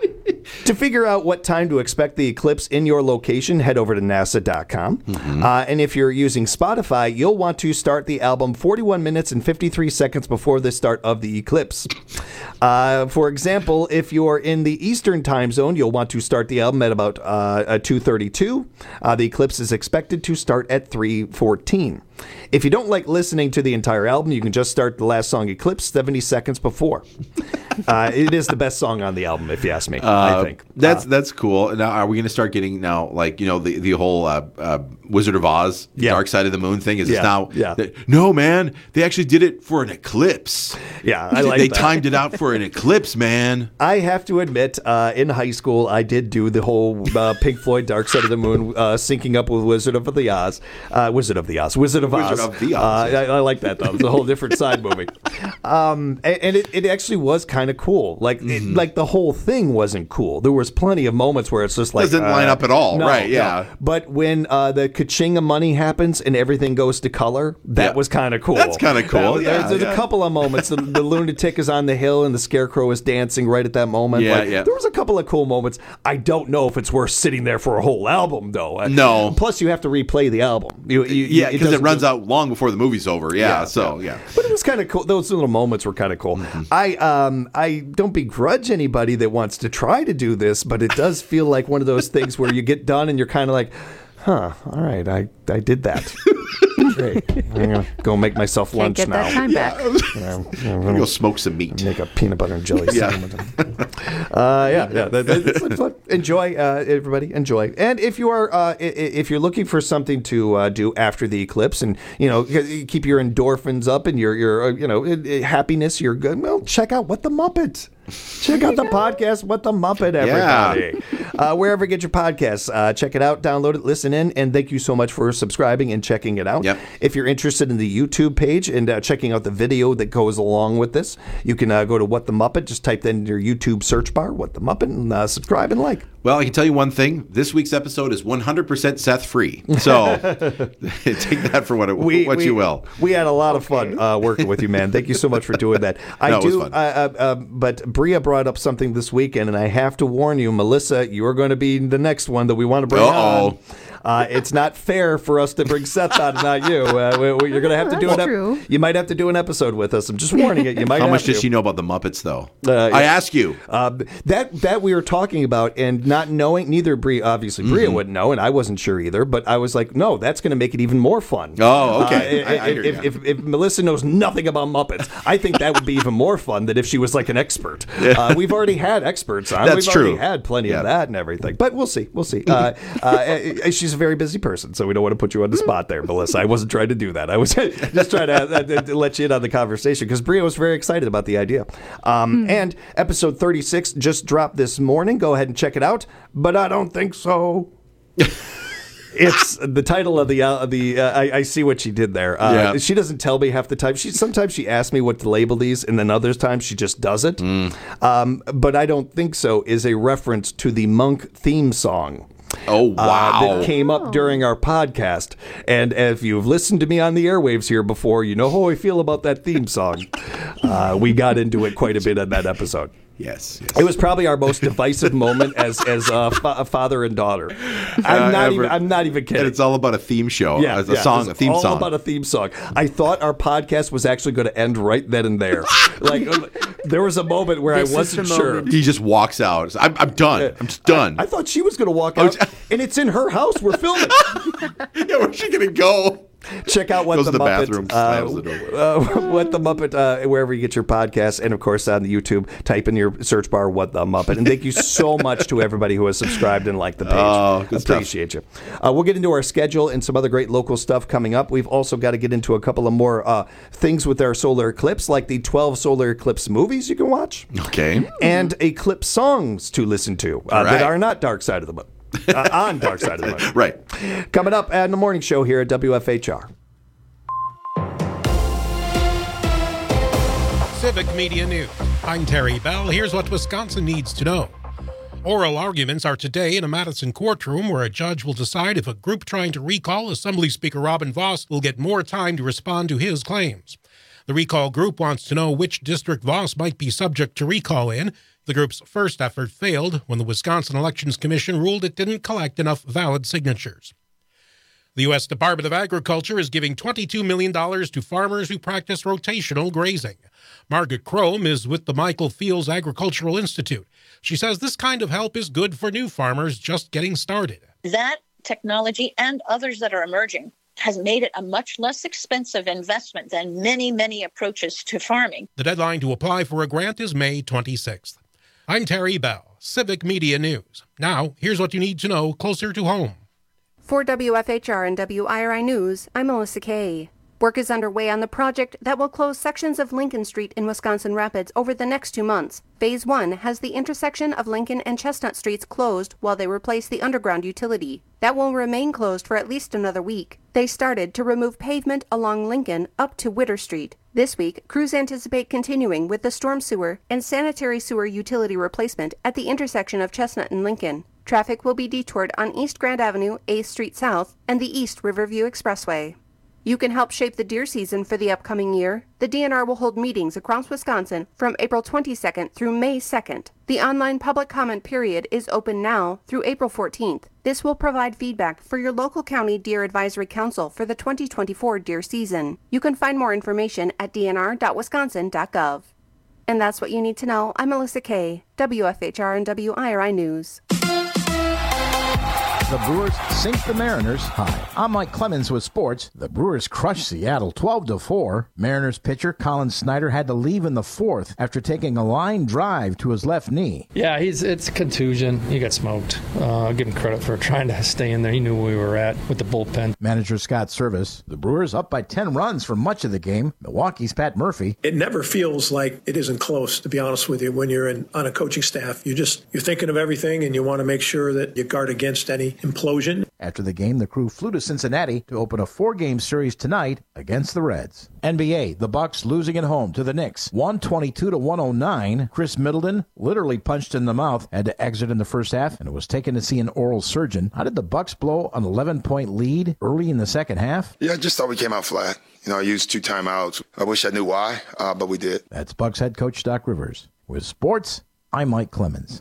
To figure out what time to expect the eclipse in your location, head over to nasa dot com. Mm-hmm. Uh, and if you're using Spotify, you'll want to start the album forty-one minutes and fifty-three seconds before the start of the eclipse. Uh, for example, if you're in the Eastern time zone, you'll want to start the album at about uh, two thirty-two. Uh, the eclipse is expected to start at three fourteen. If you don't like listening to the entire album, you can just start the last song, Eclipse, seventy seconds before. Uh, it is the best song on the album, if you ask me,
uh,
I think.
That's
uh,
that's cool. Now, are we going to start getting now, like, you know, the, the whole uh, uh, Wizard of Oz,
yeah.
Dark Side of the Moon thing? Is
yeah.
it's now,
yeah.
the, no, man, they actually did it for an eclipse.
Yeah, I like
They
that.
timed it out for an eclipse, man.
I have to admit, uh, in high school, I did do the whole uh, Pink Floyd Dark Side of the Moon uh, syncing up with Wizard of the Oz. Uh, Wizard of the Oz. Wizard of Oz.
Wizard of the Oz.
Uh, I, I like that, though. It's a whole different side movie. Um, and and it, it actually was kind of cool. Like, it, like the whole thing wasn't cool. There was plenty of moments where it's just like...
Doesn't
uh,
line up at all.
no,
right, yeah.
No. But when uh, the ka-ching of money happens and everything goes to color, that
Yeah.
was kind of cool.
That's kind of cool.
That-
yeah,
there's there's
yeah.
a couple of moments. The, the lunatic is on the hill and the scarecrow is dancing right at that moment.
Yeah,
Like,
yeah.
There was a couple of cool moments. I don't know if it's worth sitting there for a whole album, though.
No.
Plus, you have to replay the album. You, you,
Yeah, because it,
doesn't
runs
just-
out long before the movie's over. Yeah,
Yeah,
so, yeah.
But it was kind of cool. Those little moments were kind of cool.
Mm-hmm.
I um I don't begrudge anybody that wants to try to do this, but it does feel like one of those things where you get done and you're kind of like, huh, all right, I, I did that. Great. I'm going to go make myself
Can't
lunch
get
now.
that time back.
You know,
I'm going to go smoke some meat.
Make a peanut butter and jelly
Yeah.
sandwich. Uh, yeah, yeah. That, that, that's fun. Enjoy, uh, everybody. Enjoy. And if you are, uh, i- i- if you're looking for something to uh, do after the eclipse, and you know, keep your endorphins up and your your uh, you know uh, happiness, you're good. Well, check out What the Muppet. Check out the podcast, What the Muppet, everybody. Uh, wherever you get your podcasts, uh, check it out, download it, listen in, and thank you so much for subscribing and checking it out.
Yep.
If you're interested in the YouTube page and uh, checking out the video that goes along with this, you can uh, go to What the Muppet. Just type that in your YouTube search bar, What the Muppet, and uh, subscribe and like.
Well, I can tell you one thing. This week's episode is one hundred percent Seth free. So take that for what, it,
We-
what
we-
you will.
We had a lot of fun uh, working with you, man. Thank you so much for doing that. I
No, it was
do,
fun.
uh, uh, uh, but Bria brought up something this weekend, and I have to warn you, Melissa, you are going to be the next one that we want to bring
Uh-oh.
on. Uh, it's not fair for us to bring Seth on and not you. Uh, we, we- you're going to have to do
That's
an ep-
true.
You might have to do an episode with us. I'm just warning you. You might.
How
have
much
to.
does she know about the Muppets, though?
Uh,
I
yeah.
ask you.
Uh, that that we were talking about and not knowing, neither Bria, obviously Bria
Mhm.
wouldn't know, and I wasn't sure either, but I was like, no, that's going to make it even more fun.
Oh, okay.
Uh,
I- I
if,
hear
if,
ya.
if, if Melissa knows nothing about Muppets, I think that would be even more fun than if she was like an expert. Uh, we've already had experts on.
That's
we've
true.
already had plenty
Yeah.
of that and everything, but we'll see. We'll see. Uh, uh, she's a very busy person, so we don't want to put you on the spot there, Melissa. I wasn't trying to do that. I was just trying to, uh, to let you in on the conversation because Bria was very excited about the idea. Um, And episode thirty-six just dropped this morning. Go ahead and check it out. But I don't think so. It's the title of the uh, the. Uh, I, I see what she did there. Uh,
Yeah.
She doesn't tell me half the time. She sometimes she asks me what to label these, and then other times she just does it.
Mm.
Um, but I don't think so. Is a reference to the Monk theme song.
Oh, wow.
Uh, that came up during our podcast. And if you've listened to me on the airwaves here before, you know how I feel about that theme song. Uh, we got into it quite a bit in that episode.
Yes, yes.
It was probably our most divisive moment as as uh, fa- father and daughter. I'm
Uh,
not
ever.
even. I'm not even kidding.
And it's all about a theme show.
Yeah,
a, a
yeah,
song, a
it's
theme
all
song.
about a theme song. I thought our podcast was actually going to end right then and there. Like there was a moment where
This is
I wasn't
the
sure.
moment.
He just walks out. I'm, I'm done. I'm just done.
I thought she was going to walk
Oh,
out, and it's in her house. We're filming.
yeah, where's she gonna go?
Check out What
Goes
the,
to the
Muppet.
bathroom,
uh,
slams the door.
uh, What the Muppet, uh, wherever you get your podcasts, and of course on the YouTube, type in your search bar What the Muppet. And thank you so much to everybody who has subscribed and liked the page.
Oh, good stuff.
Appreciate you. Uh, we'll get into our schedule and some other great local stuff coming up. We've also got to get into a couple of more uh, things with our solar eclipse, like the twelve solar eclipse movies you can watch,
Okay.
and eclipse songs to listen to uh,
All
that
right.
are not Dark Side of the Moon. Uh, on Dark Side of the Moon.
Right.
Coming up at the morning show here at W F H R.
Civic Media News. I'm Terry Bell. Here's what Wisconsin needs to know. Oral arguments are today in a Madison courtroom where a judge will decide if a group trying to recall Assembly Speaker Robin Vos will get more time to respond to his claims. The recall group wants to know which district Vos might be subject to recall in. The group's first effort failed when the Wisconsin Elections Commission ruled it didn't collect enough valid signatures. The U S Department of Agriculture is giving twenty-two million dollars to farmers who practice rotational grazing. Margaret Crome is with the Michael Fields Agricultural Institute. She says this kind of help is good for new farmers just getting started.
That technology and others that are emerging has made it a much less expensive investment than many, many approaches to farming.
The deadline to apply for a grant is May twenty-sixth. I'm Terry Bell, Civic Media News. Now, here's what you need to know closer to home.
For W F H R and W I R I News, I'm Melissa Kay. Work is underway on the project that will close sections of Lincoln Street in Wisconsin Rapids over the next two months. Phase one has the intersection of Lincoln and Chestnut Streets closed while they replace the underground utility. That will remain closed for at least another week. They started to remove pavement along Lincoln up to Witter Street. This week, crews anticipate continuing with the storm sewer and sanitary sewer utility replacement at the intersection of Chestnut and Lincoln. Traffic will be detoured on East Grand Avenue, eighth Street South, and the East Riverview Expressway. You can help shape the deer season for the upcoming year. The D N R will hold meetings across Wisconsin from April twenty-second through May second. The online public comment period is open now through April fourteenth. This will provide feedback for your local county Deer Advisory Council for the twenty twenty-four deer season. You can find more information at d n r dot wisconsin dot gov. And that's what you need to know. I'm Melissa Kay, W F H R and W I R I News.
The Brewers sink the Mariners. Hi, I'm Mike Clemens with sports. The Brewers crushed Seattle twelve to four. Mariners pitcher Colin Snyder had to leave in the fourth after taking a line drive to his left knee.
Yeah, he's it's contusion. He got smoked. Uh, I'll give him credit for trying to stay in there. He knew where we were at with the bullpen.
Manager Scott Service. The Brewers up by ten runs for much of the game. Milwaukee's Pat Murphy.
It never feels like it isn't close, to be honest with you, when you're in, on a coaching staff. You just, you're thinking of everything and you want to make sure that you guard against any implosion.
After the game, the crew flew to Cincinnati to open a four-game series tonight against the Reds. N B A, the Bucks losing at home to the Knicks, one twenty-two to one oh nine. Chris Middleton literally punched in the mouth, had to exit in the first half, and was taken to see an oral surgeon. How did the Bucks blow an eleven-point lead early in the second half?
Yeah, I just thought we came out flat. You know, I used two timeouts. I wish I knew why, uh, but we did.
That's Bucks head coach Doc Rivers. With sports, I'm Mike Clemens.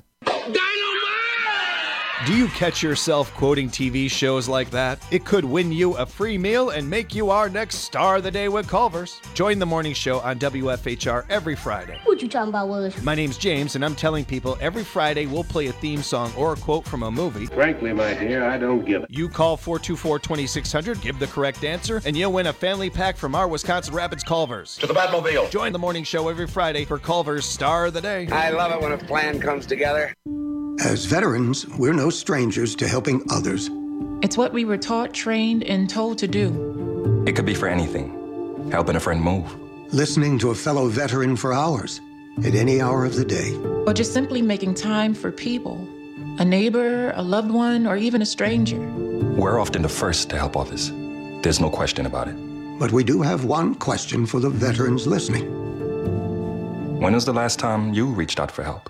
Do you catch yourself quoting T V shows like that? It could win you a free meal and make you our next star of the day with Culver's. Join the morning show on W F H R every Friday.
What you talking about, Willis?
My name's James, and I'm telling people every Friday we'll play a theme song or a quote from a movie.
Frankly, my dear, I don't give it.
You call four two four, two six zero zero, give the correct answer, and you'll win a family pack from our Wisconsin Rapids Culver's.
To the Batmobile.
Join the morning show every Friday for Culver's Star of the Day.
I love it when a plan comes together.
As veterans, we're no strangers to helping others.
It's what we were taught, trained, and told to do.
It could be for anything. Helping a friend move.
Listening to a fellow veteran for hours, at any hour of the day.
Or just simply making time for people. A neighbor, a loved one, or even a stranger.
We're often the first to help others. There's no question about it.
But we do have one question for the veterans listening.
When was the last time you reached out for help?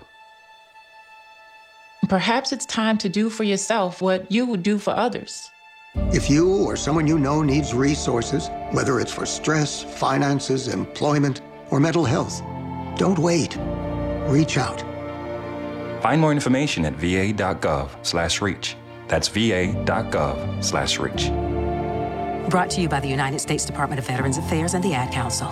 Perhaps it's time to do for yourself what you would do for others.
If you or someone you know needs resources, whether it's for stress, finances, employment, or mental health, don't wait. Reach out.
Find more information at va.gov slash reach. That's va.gov slash reach.
Brought to you by the United States Department of Veterans Affairs and the Ad Council.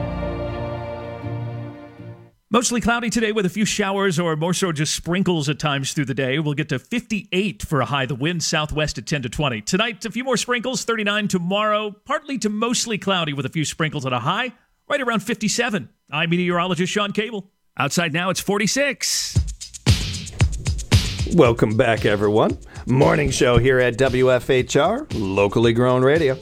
Mostly cloudy today with a few showers or more so just sprinkles at times through the day. We'll get to fifty-eight for a high. The wind southwest at ten to twenty. Tonight, a few more sprinkles, thirty-nine tomorrow. Partly to mostly cloudy with a few sprinkles at a high, right around fifty-seven. I'm meteorologist Sean Cable. Outside now, it's forty-six.
Welcome back, everyone. Morning show here at W F H R, locally grown radio.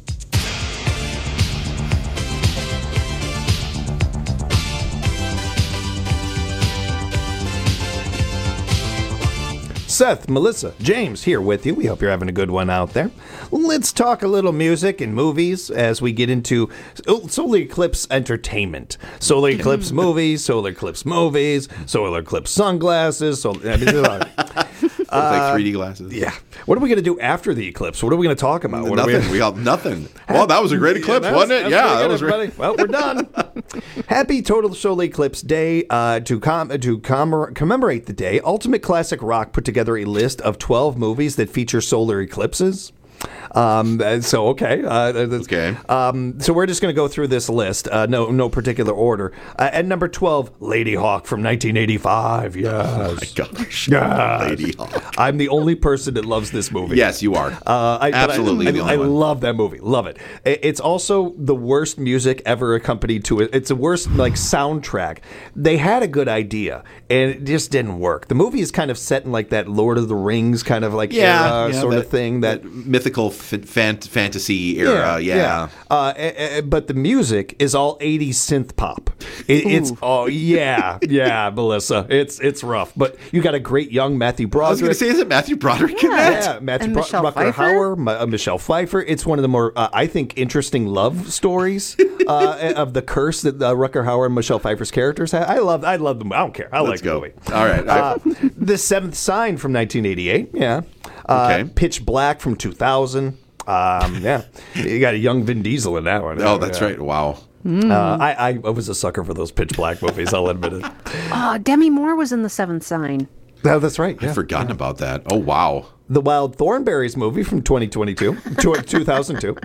Seth, Melissa, James here with you. We hope you're having a good one out there. Let's talk a little music and movies as we get into solar eclipse entertainment. Solar eclipse movies, solar eclipse movies, solar eclipse sunglasses. Solar, I mean,
uh, like three D glasses.
Yeah. What are we going to do after the eclipse? What are we going to talk about? What
nothing.
Are we,
we got nothing. Well, that was a great eclipse,
yeah,
wasn't it? Yeah, that was
everybody. Re- well, we're done. Happy Total Solar Eclipse Day. Uh, to com- to com- commemorate the day, Ultimate Classic Rock put together a list of twelve movies that feature solar eclipses. Um, so, okay. Uh, okay. Um, so we're just going to go through this list. Uh, no no particular order. Uh, at number twelve, Lady Hawk from nineteen eighty-five. Yes.
Oh, my gosh.
Yes.
Lady Hawk.
I'm the only person that loves this movie.
Yes, you are.
Uh, I,
Absolutely.
I,
the only
I, I
one.
love that movie. Love it. It's also the worst music ever accompanied to it. It's the worst like soundtrack. They had a good idea, and it just didn't work. The movie is kind of set in like that Lord of the Rings kind of like
yeah,
era
yeah,
sort
that,
of thing. That,
that mythical mystical f- fan- fantasy era. Yeah. yeah.
Uh, a- a- but the music is all eighties synth pop. It, it's oh yeah, yeah, Melissa. It's it's rough, but you got a great young Matthew Broderick.
I was going to say, is it Matthew Broderick in
Yeah,
that?
yeah Matthew
And
Bro-
Michelle
Rucker
Pfeiffer?
Hauer, M- uh, Michelle Pfeiffer. It's one of the more, uh, I think, interesting love stories uh, of the curse that uh, Rucker Hauer and Michelle Pfeiffer's characters have. I love, I love them. I don't care. I
Let's
like
go.
the movie.
All right.
Uh, the Seventh Sign from nineteen eighty-eight. Yeah. Uh,
Okay.
Pitch Black from two thousand. Um, yeah. You got a young Vin Diesel in that one.
Oh, that's
Yeah.
right. Wow.
Mm.
Uh, I, I I was a sucker for those Pitch Black movies. I'll admit it.
Oh, Demi Moore was in The Seventh Sign.
Oh, that's right.
I'd forgotten about that. Oh, wow.
The Wild Thornberrys movie from twenty twenty-two, two thousand two.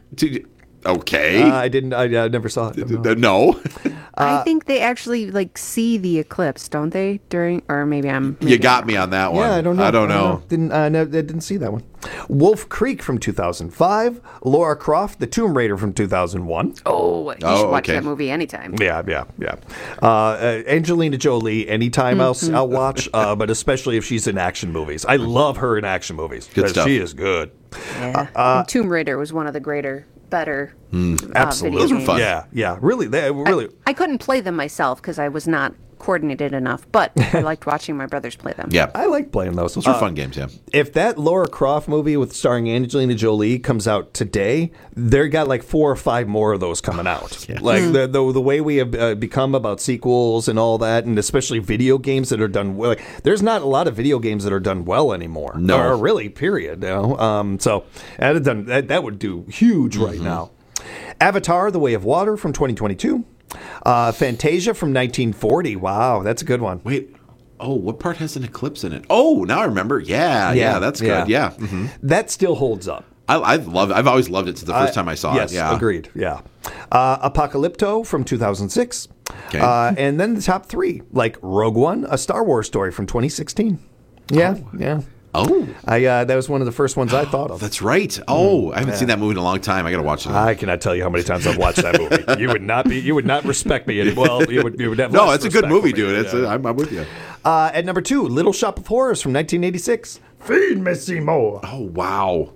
Okay.
Uh, I didn't. I uh, never saw it. No.
No.
I think they actually like see the eclipse, don't they? During, or maybe I'm. Maybe
You got me on that one.
Yeah, I don't know.
I don't know.
Didn't uh, no, I didn't see that one. Wolf Creek from two thousand five. Laura Croft, The Tomb Raider from two thousand one.
Oh, you
Oh,
should watch
okay.
that movie anytime.
Yeah, yeah, yeah. Uh, uh, Angelina Jolie, anytime I'll,
Mm-hmm.
I'll watch, uh, but especially if she's in action movies. I love her in action movies.
Good
'cause
stuff.
She is good.
Yeah.
Uh,
And Tomb Raider was one of the greater, better.
Hmm.
uh,
Absolutely.
video
Those were fun.
Yeah, yeah. Really, they really.
I couldn't play them myself because I was not coordinated enough, but I liked watching my brothers play them.
Yeah.
I like playing those.
Those were
Uh,
fun games, yeah.
If that Laura Croft movie with starring Angelina Jolie comes out today, they got like four or five more of those coming out. Like the, the the way we have uh, become about sequels and all that, and especially video games that are done well. Like, there's not a lot of video games that are done well anymore.
No.
or really, period. You know? um, so that, done, that that would do huge right now. Avatar: The Way of Water from twenty twenty-two. Uh, Fantasia from nineteen forty. Wow, that's a good one.
Wait. Oh, what part has an eclipse in it? Oh, now I remember. Yeah, yeah,
Yeah,
that's
yeah.
good. Yeah. Mhm.
That still holds up.
I, I've loved. I've always loved it since the first time I saw
yes,
it. Yeah.
agreed. Yeah. Uh, Apocalypto from two thousand six.
Okay.
Uh, and then the top three, like Rogue One, a Star Wars story from twenty sixteen. Yeah, yeah.
Oh,
I uh, that was one of the first ones I thought of.
That's right. Oh, I haven't seen that movie in a long time. I got to watch it.
I cannot tell you how many times I've watched that movie. You would not be. You would not respect me. Any, well, you would. You would have.
No,
less
it's a good
respect
movie,
for me.
dude. It's
Yeah.
a, I'm, I'm with you.
Uh, at number two, Little Shop of Horrors from nineteen eighty-six. Feed me Seymour.
Oh wow.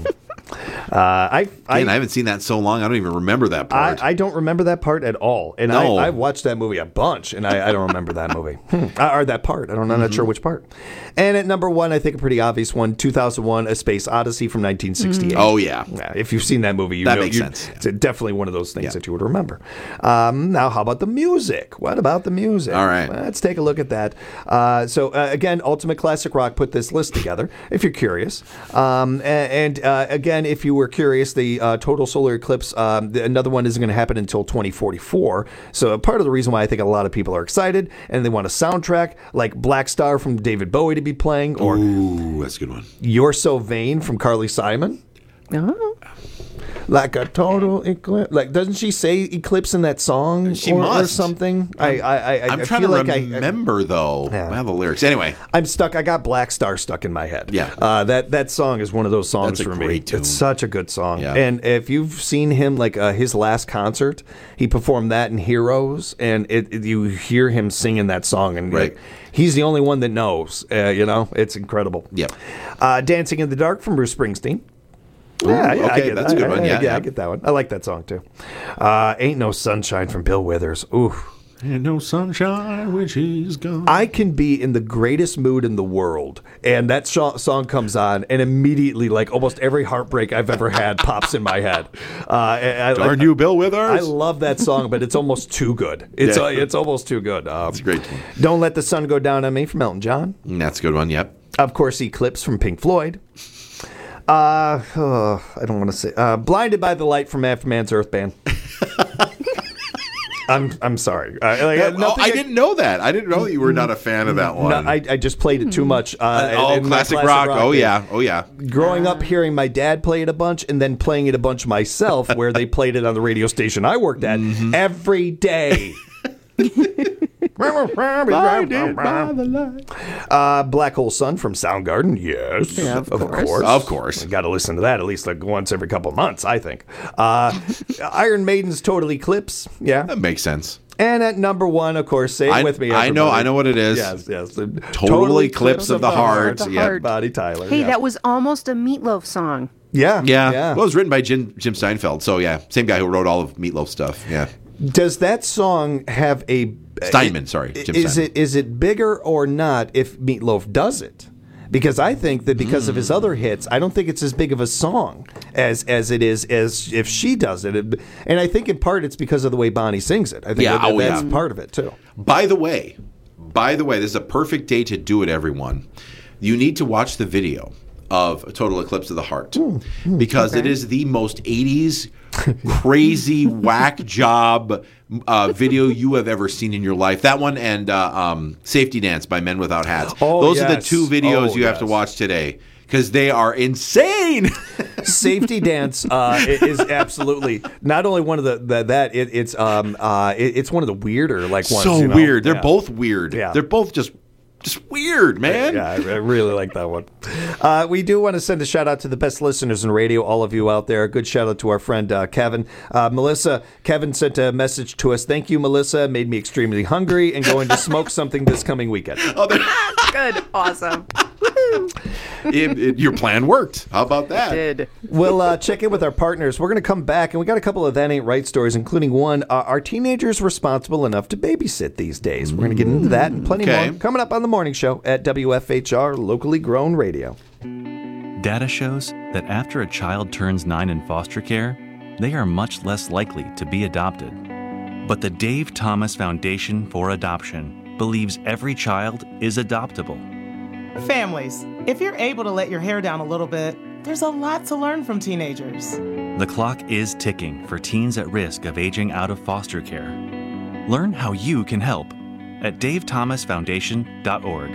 Uh, I, I,
Man, I haven't seen that in so long. I don't even remember that
I,
part.
I don't remember that part at all, and
No.
I, I've watched that movie a bunch, and I, I don't remember that movie Hmm. Uh, or that part. I don't. I'm not sure which part. And at number one, I think a pretty obvious one: two thousand one: A Space Odyssey from nineteen sixty-eight.
Oh yeah.
Yeah, if you've seen that movie, you
That
know
makes
you-
sense.
It's definitely one of those things that you would remember. Um, now, how about the music? What about the music?
All right.
Let's take a look at that. Uh, so, uh, again, Ultimate Classic Rock put this list together, if you're curious. Um, a- and uh, again, if you were curious, the uh, total solar eclipse, um, the, another one isn't going to happen until twenty forty-four. So, part of the reason why I think a lot of people are excited and they want a soundtrack like Black Star from David Bowie to be playing, or
Ooh, that's a good one.
You're So Vain from Carly Simon.
Oh.
Like a total eclipse. Like, doesn't she say eclipse in that song?
She
or, or
must.
something? I, I, I,
I'm
I
trying
feel
to
like I-
remember though.
Yeah.
I have the lyrics. Anyway,
I'm stuck. I got Black Star stuck in my head.
Yeah.
Uh, that that song is one of those songs
That's a
for me.
great tune.
It's such a good song.
Yeah.
And if you've seen him, like uh, his last concert, he performed that in Heroes, and it, it- you hear him singing that song, and
Right.
like, he's the only one that knows. Uh, you know, it's incredible.
Yep.
Uh, Dancing in the Dark from Bruce Springsteen.
Ooh,
Yeah, yeah, I
okay,
get
that's a
that.
good one.
I-
Yeah,
I,
yeah.
I get that one. I like that song too. Uh, Ain't No Sunshine from Bill Withers. Ooh.
Ain't no sunshine when she's gone.
I can be in the greatest mood in the world, and that sh- song comes on, and immediately, like almost every heartbreak I've ever had pops in my head. Uh, and I,
Darn
I,
you, Bill Withers.
I love that song, but it's almost too good. It's
Yeah.
uh, it's almost too good. Um,
It's a great one.
Don't Let the Sun Go Down on Me from Elton John.
Mm, That's a good one. Yep.
Of course, Eclipse from Pink Floyd. Uh, oh, I don't want to say. Uh, Blinded by the Light from Half Man's Earth Band. I'm I'm sorry. Uh, like,
Oh,
nothing
I didn't know that. I didn't know that you were not a fan of that one.
No, I, I just played it too much. Uh,
oh,
in my
classic, rock. Oh
days.
yeah. Oh yeah.
Growing up, hearing my dad play it a bunch, and then playing it a bunch myself, where they played it on the radio station I worked at
Mm-hmm.
every day. Uh, Black Hole Sun from Soundgarden, yes,
Yeah, of course.
Of course.
Got to listen to that at least like once every couple months, I think. Uh, Iron Maiden's Total Eclipse, yeah.
That makes sense.
And at number one, of course, say it
I-
with me.
I know-
everybody.
I know what it is.
Yes, yes. The
Total Eclipse of the Heart.
The
Yeah.
Heart.
Bonnie Tyler.
Hey,
yeah.
that was almost a Meatloaf song.
Yeah,
yeah.
yeah.
Well, it was written by Jim, Jim Steinfeld. So yeah, same guy who wrote all of Meatloaf stuff. Yeah.
Does that song have a
Steinman? Sorry, Jim
is
Steinman.
it is it bigger or not if Meatloaf does it? Because I think that because mm. of his other hits, I don't think it's as big of a song as as it is as if she does it. And I think in part it's because of the way Bonnie sings it. I think
yeah,
that,
oh,
that's
yeah.
part of it too.
By the way, by the way, this is a perfect day to do it, everyone. You need to watch the video of Total Eclipse of the Heart mm. Mm. because okay. it is the most eighties crazy whack job uh, video you have ever seen in your life. That one and uh, um, Safety Dance by Men Without Hats.
Oh,
Those
yes.
are the two videos
oh,
you have
yes.
to watch today because they are insane.
Safety Dance uh, is absolutely not only one of the, the that it, it's um uh it, it's one of the weirder like ones.
So
you know?
weird. They're
yeah.
both weird.
Yeah.
They're both just. Just weird, man.
Yeah, I really like that one. Uh, we do want to send a shout out to the best listeners in radio, all of you out there. A good shout out to our friend uh, Kevin. Uh, Melissa, Kevin sent a message to us. Thank you, Melissa. Made me extremely hungry and going to smoke something this coming weekend.
Oh,
good. Awesome.
it, it, your plan worked. How about that?
It did.
We'll uh, check in with our partners. We're going to come back, and we got a couple of That Ain't Right stories, including one, uh, are teenagers responsible enough to babysit these days? We're going to get into that and plenty
okay.
more coming up on the morning show at W F H R, locally grown radio.
Data shows that after a child turns nine in foster care, they are much less likely to be adopted. But the Dave Thomas Foundation for Adoption believes every child is adoptable.
Families, if you're able to let your hair down a little bit, there's a lot to learn from teenagers.
The clock is ticking for teens at risk of aging out of foster care. Learn how you can help at dave thomas foundation dot org.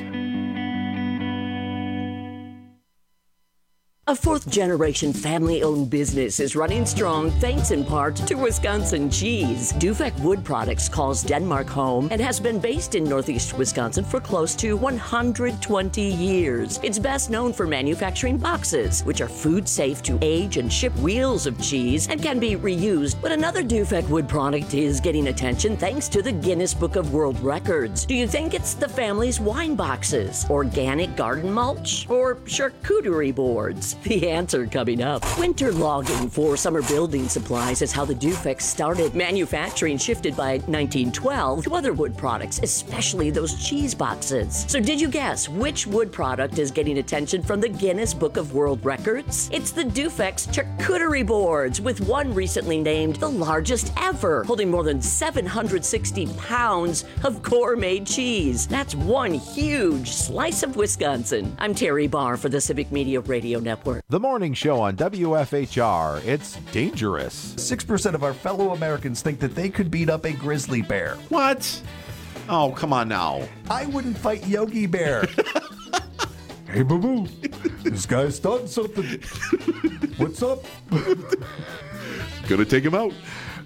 A fourth-generation family-owned business is running strong thanks in part to Wisconsin cheese. Dufek Wood Products calls Denmark home and has been based in Northeast Wisconsin for close to one hundred twenty years. It's best known for manufacturing boxes, which are food-safe to age and ship wheels of cheese and can be reused. But another Dufek Wood product is getting attention thanks to the Guinness Book of World Records. Do you think it's the family's wine boxes, organic garden mulch, or charcuterie boards? The answer coming up. Winter logging for summer building supplies is how the Dufek started. Manufacturing shifted by nineteen twelve to other wood products, especially those cheese boxes. So did you guess which wood product is getting attention from the Guinness Book of World Records? It's the Dufek's charcuterie boards, with one recently named the largest ever, holding more than seven hundred sixty pounds of gourmet cheese. That's one huge slice of Wisconsin. I'm Terry Barr for the Civic Media Radio Network.
The morning show on W F H R. It's dangerous.
Six percent of our fellow Americans think that they could beat up a grizzly bear.
What? Oh, come on now.
I wouldn't fight Yogi Bear. Hey, boo-boo. This guy's starting something. What's up?
Gonna take him out.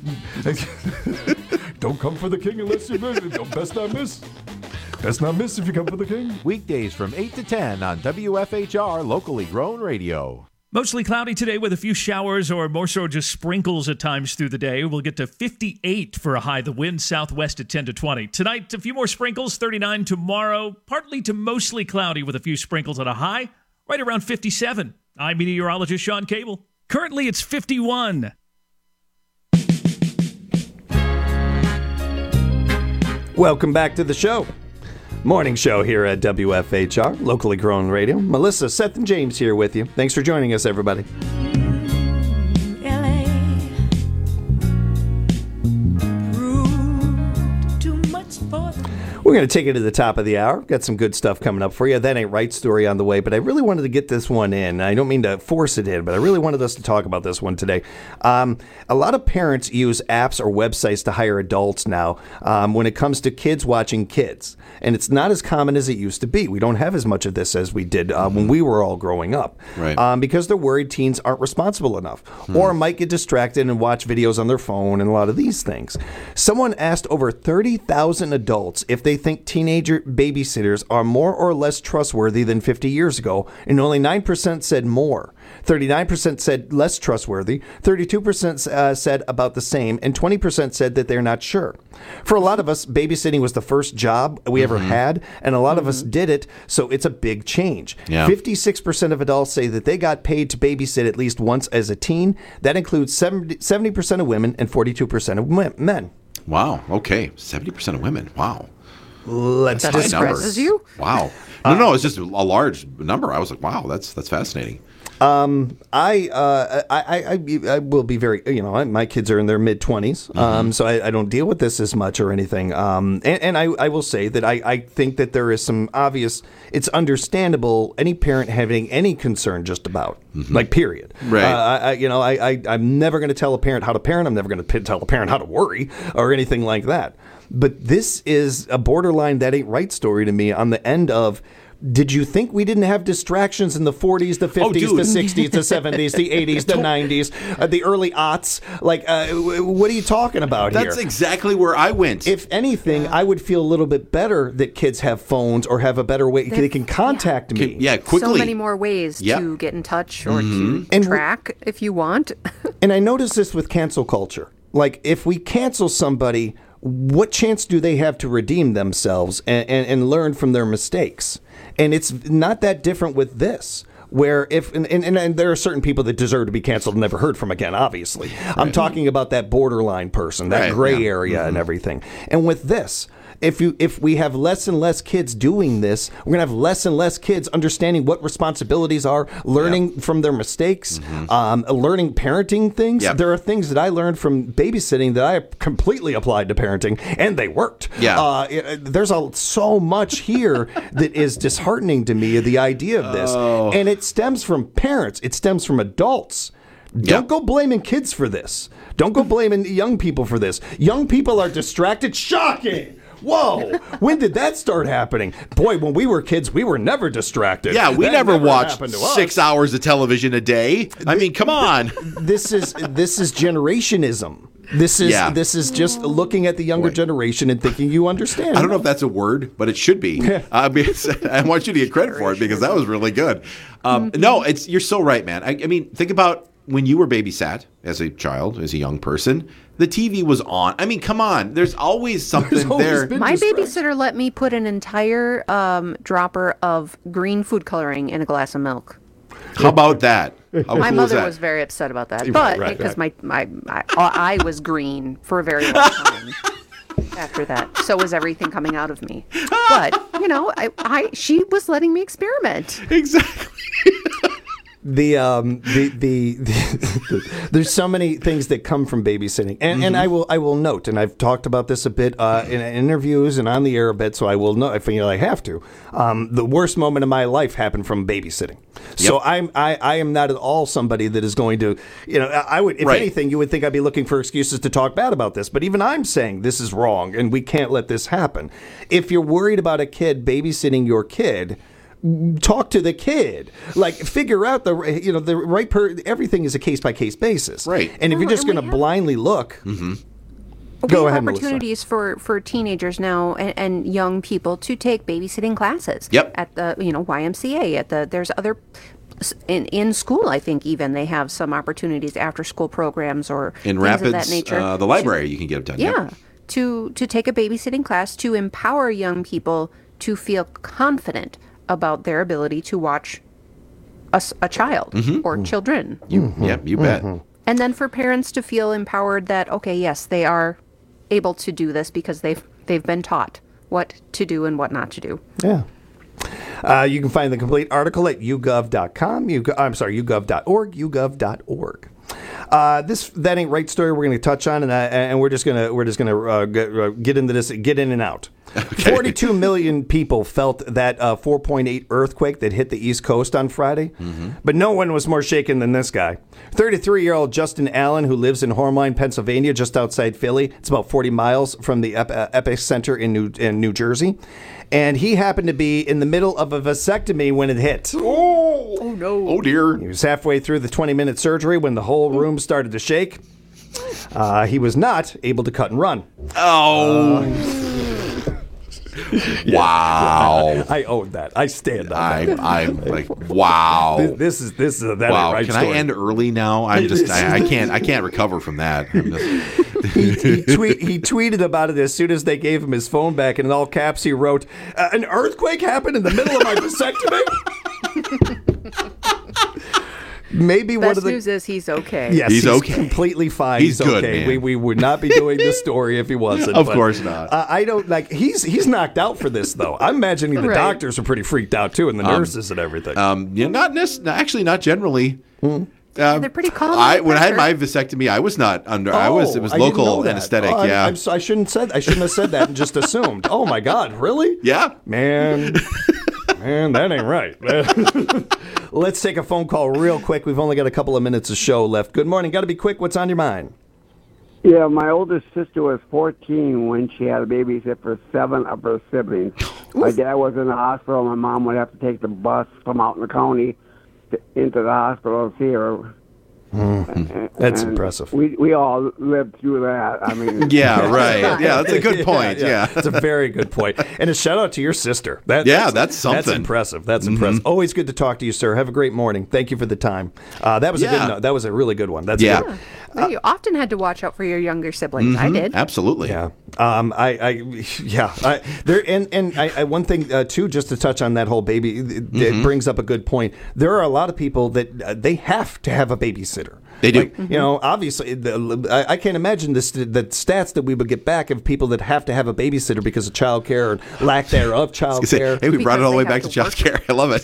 Don't come for the king unless you miss. Best not miss. Best not miss if you come for the king.
Weekdays from eight to ten on W F H R, locally grown radio.
Mostly cloudy today with a few showers or more so just sprinkles at times through the day. We'll get to fifty-eight for a high. The wind southwest at ten to twenty. Tonight, a few more sprinkles, thirty-nine tomorrow. Partly to mostly cloudy with a few sprinkles at a high, right around fifty-seven. I'm meteorologist Sean Cable. Currently, it's fifty-one.
Welcome back to the show. Morning show here at W F H R, locally grown radio. Melissa, Seth, and James here with you. Thanks for joining us, everybody. We're going to take it to the top of the hour. Got some good stuff coming up for you. That Ain't Right story on the way, but I really wanted to get this one in. I don't mean to force it in, but I really wanted us to talk about this one today. Um, a lot of parents use apps or websites to hire adults now um, when it comes to kids watching kids. And it's not as common as it used to be. We don't have as much of this as we did uh, when we were all growing up.
Right.
Um, because they're worried teens aren't responsible enough hmm. or might get distracted and watch videos on their phone and a lot of these things. Someone asked over thirty thousand adults if they think teenager babysitters are more or less trustworthy than fifty years ago, and only nine percent said more. thirty-nine percent said less trustworthy, thirty-two percent uh, said about the same, and twenty percent said that they're not sure. For a lot of us, babysitting was the first job we ever mm-hmm. had, and a lot mm-hmm. of us did it, so it's a big change.
Yeah.
fifty-six percent of adults say that they got paid to babysit at least once as a teen. That includes seventy percent of women and forty-two percent of men.
Wow. Okay. seventy percent of women. Wow.
Let's
that
discuss.
you? Wow. No, no, it's just a large number. I was like, wow, that's that's fascinating.
Um, I, uh, I, I, I, I will be very, you know, my kids are in their mid twenties, mm-hmm. um, so I, I don't deal with this as much or anything. Um, and, and I, I will say that I, I think that there is some obvious, it's understandable any parent having any concern just about, mm-hmm. like, period.
Right.
Uh, I, I, you know, I, I, I'm never going to tell a parent how to parent. I'm never going to tell a parent how to worry or anything like that. But this is a borderline that ain't right story to me on the end of, did you think we didn't have distractions in the forties, the fifties,
oh,
the sixties, the seventies, the eighties, the nineties, uh, the early aughts? Like, uh, what are you talking about
That's
here?
That's exactly where I went.
If anything, I would feel a little bit better that kids have phones or have a better way. They, they can contact
yeah.
me.
Yeah, quickly.
So many more ways
yep.
to get in touch or
mm-hmm.
to
and
track we, if you want.
And I notice this with cancel culture. Like, if we cancel somebody, what chance do they have to redeem themselves and, and, and learn from their mistakes? And it's not that different with this, where if and, and, and there are certain people that deserve to be canceled and never heard from again, obviously. Right. I'm talking about that borderline person, that
right,
gray
yeah.
area
mm-hmm.
and everything. And with this, if you if we have less and less kids doing this, we're going to have less and less kids understanding what responsibilities are, learning yep. from their mistakes, mm-hmm. um, learning parenting things.
Yep.
There are things that I learned from babysitting that I completely applied to parenting, and they worked.
Yeah.
Uh, it, there's a, so much here that is disheartening to me, the idea of this.
Oh.
And it stems from parents. It stems from adults. Don't
yep.
go blaming kids for this. Don't go blaming young people for this. Young people are distracted. Shocking! Whoa! When did that start happening? Boy, when we were kids, we were never distracted.
Yeah, we
that
never,
never
watched six
us.
hours of television a day. I mean, come on.
This is this is generationism. This is
yeah.
this is just looking at the younger
Wait.
generation and thinking you understand.
I don't know if that's a word, but it should be. uh, because I want you to get credit for it because that was really good. Um, mm-hmm. No, it's you're so right, man. I, I mean, think about when you were babysat as a child, as a young person. The T V was on. I mean, come on. There's always something There's always there.
My babysitter let me put an entire um, dropper of green food coloring in a glass of milk.
How about that? How
my
cool
mother
was,
was very upset about that,
right,
but
right,
because
right.
my, my my I was green for a very long time after that. So was everything coming out of me. But you know, I, I she was letting me experiment.
Exactly.
The um the, the the there's so many things that come from babysitting, and mm-hmm. and I will I will note, and I've talked about this a bit uh, in interviews and on the air a bit, so I will know if you know I have to. Um, the worst moment of my life happened from babysitting, yep. so I'm I, I am not at all somebody that is going to you know I would if
right.
anything you would think I'd be looking for excuses to talk bad about this, but even I'm saying this is wrong and we can't let this happen. If you're worried about a kid babysitting your kid, talk to the kid, like figure out the you know the right per everything is a case by case basis,
right?
And if
well,
you're just going to blindly look,
mm-hmm.
go
we
ahead.
have opportunities for, for teenagers now and, and young people to take babysitting classes.
Yep.
At the you know Y M C A, at the there's other in in school. I think even they have some opportunities after school programs or
in
things
Rapids,
of that nature.
Uh, the library
to,
you can get them done.
Yeah.
Yep.
To to take a babysitting class to empower young people to feel confident about their ability to watch a, a child
mm-hmm.
or children.
You, mm-hmm. Yeah, you bet. Mm-hmm.
And then for parents to feel empowered that, okay, yes, they are able to do this because they've they've been taught what to do and what not to do.
Yeah. Uh, you can find the complete article at u gov dot com. You, I'm sorry, u gov dot org, u gov dot org. Uh, this that ain't right story we're going to touch on, and uh, and we're just gonna we're just gonna uh, get, uh, get into this, get in and out. Okay. forty-two million people felt that uh, four point eight earthquake that hit the East Coast on Friday, mm-hmm. but no one was more shaken than this guy. thirty-three-year-old Justin Allen, who lives in Hornline, Pennsylvania, just outside Philly. It's about forty miles from the ep- uh, epicenter in New in New Jersey, and he happened to be in the middle of a vasectomy when it hit.
Oh,
oh no!
Oh dear!
He was halfway through the twenty-minute surgery when the whole room started to shake. Uh, he was not able to cut and run.
Oh.
Uh,
Wow.
I, I own that. I stand on
I,
that.
I'm like, wow.
This, this is this is a that
wow.
ain't right
Can
story.
I end early now? I'm just I, I can't I can't recover from that. I'm just...
he, he, tweet, he tweeted about it as soon as they gave him his phone back, and in all caps he wrote, uh, "An earthquake happened in the middle of my vasectomy." Maybe
Best
one of the
news is he's okay.
Yes,
He's
he's,
okay.
completely fine.
He's
He's,
good,
okay.
man.
We we would not be doing this story if he wasn't.
Of
but,
course not.
Uh, I don't like. He's he's knocked out for this though. I'm imagining the
Right.
doctors are pretty freaked out too, and the
Um,
nurses and everything.
Um, yeah, not nec- actually, not generally. Um,
They're pretty calm.
I
under
when I had
pressure.
my vasectomy, I was not under. I was it was
Oh, I didn't know
local
that.
anesthetic.
Oh, I'm-
yeah,
I'm so- I shouldn't said. I shouldn't have said that and just assumed. Oh my God, really?
yeah.
Man, man, that ain't right. Let's take a phone call real quick. We've only got a couple of minutes of show left. Good morning. Got to be quick. What's on your mind?
Yeah, my oldest sister was fourteen when she had a babysit for seven of her siblings. My dad was in the hospital. My mom would have to take the bus from out in the county to, into the hospital to see her.
Mm-hmm. That's
And
impressive.
We we all lived through that. I mean,
Yeah, right. Yeah, that's a good point. Yeah,
That's a very good point. And a shout out to your sister. That,
Yeah, that's
That's
something.
impressive. That's
Mhm.
impressive. Always good to talk to you, sir. Have a great morning. Thank you for the time. Uh, that was a
Yeah.
good. No, that was a really good one. That's
Yeah.
A good,
Well, you often had to watch out for your younger siblings. I
Mhm.
did.
Absolutely.
Yeah. Um. I. I. Yeah. I, there. And and I, I. One thing uh, too, just to touch on that whole baby, it, it
Mhm.
brings up a good point. There are a lot of people that uh, they have to have a babysitter.
They do.
Like, you know, obviously, the, I, I can't imagine this, the stats that we would get back of people that have to have a babysitter because of child care or lack thereof child
I was gonna say,
care.
hey, we brought it all the way
Because
back to
they have
child care. I love it.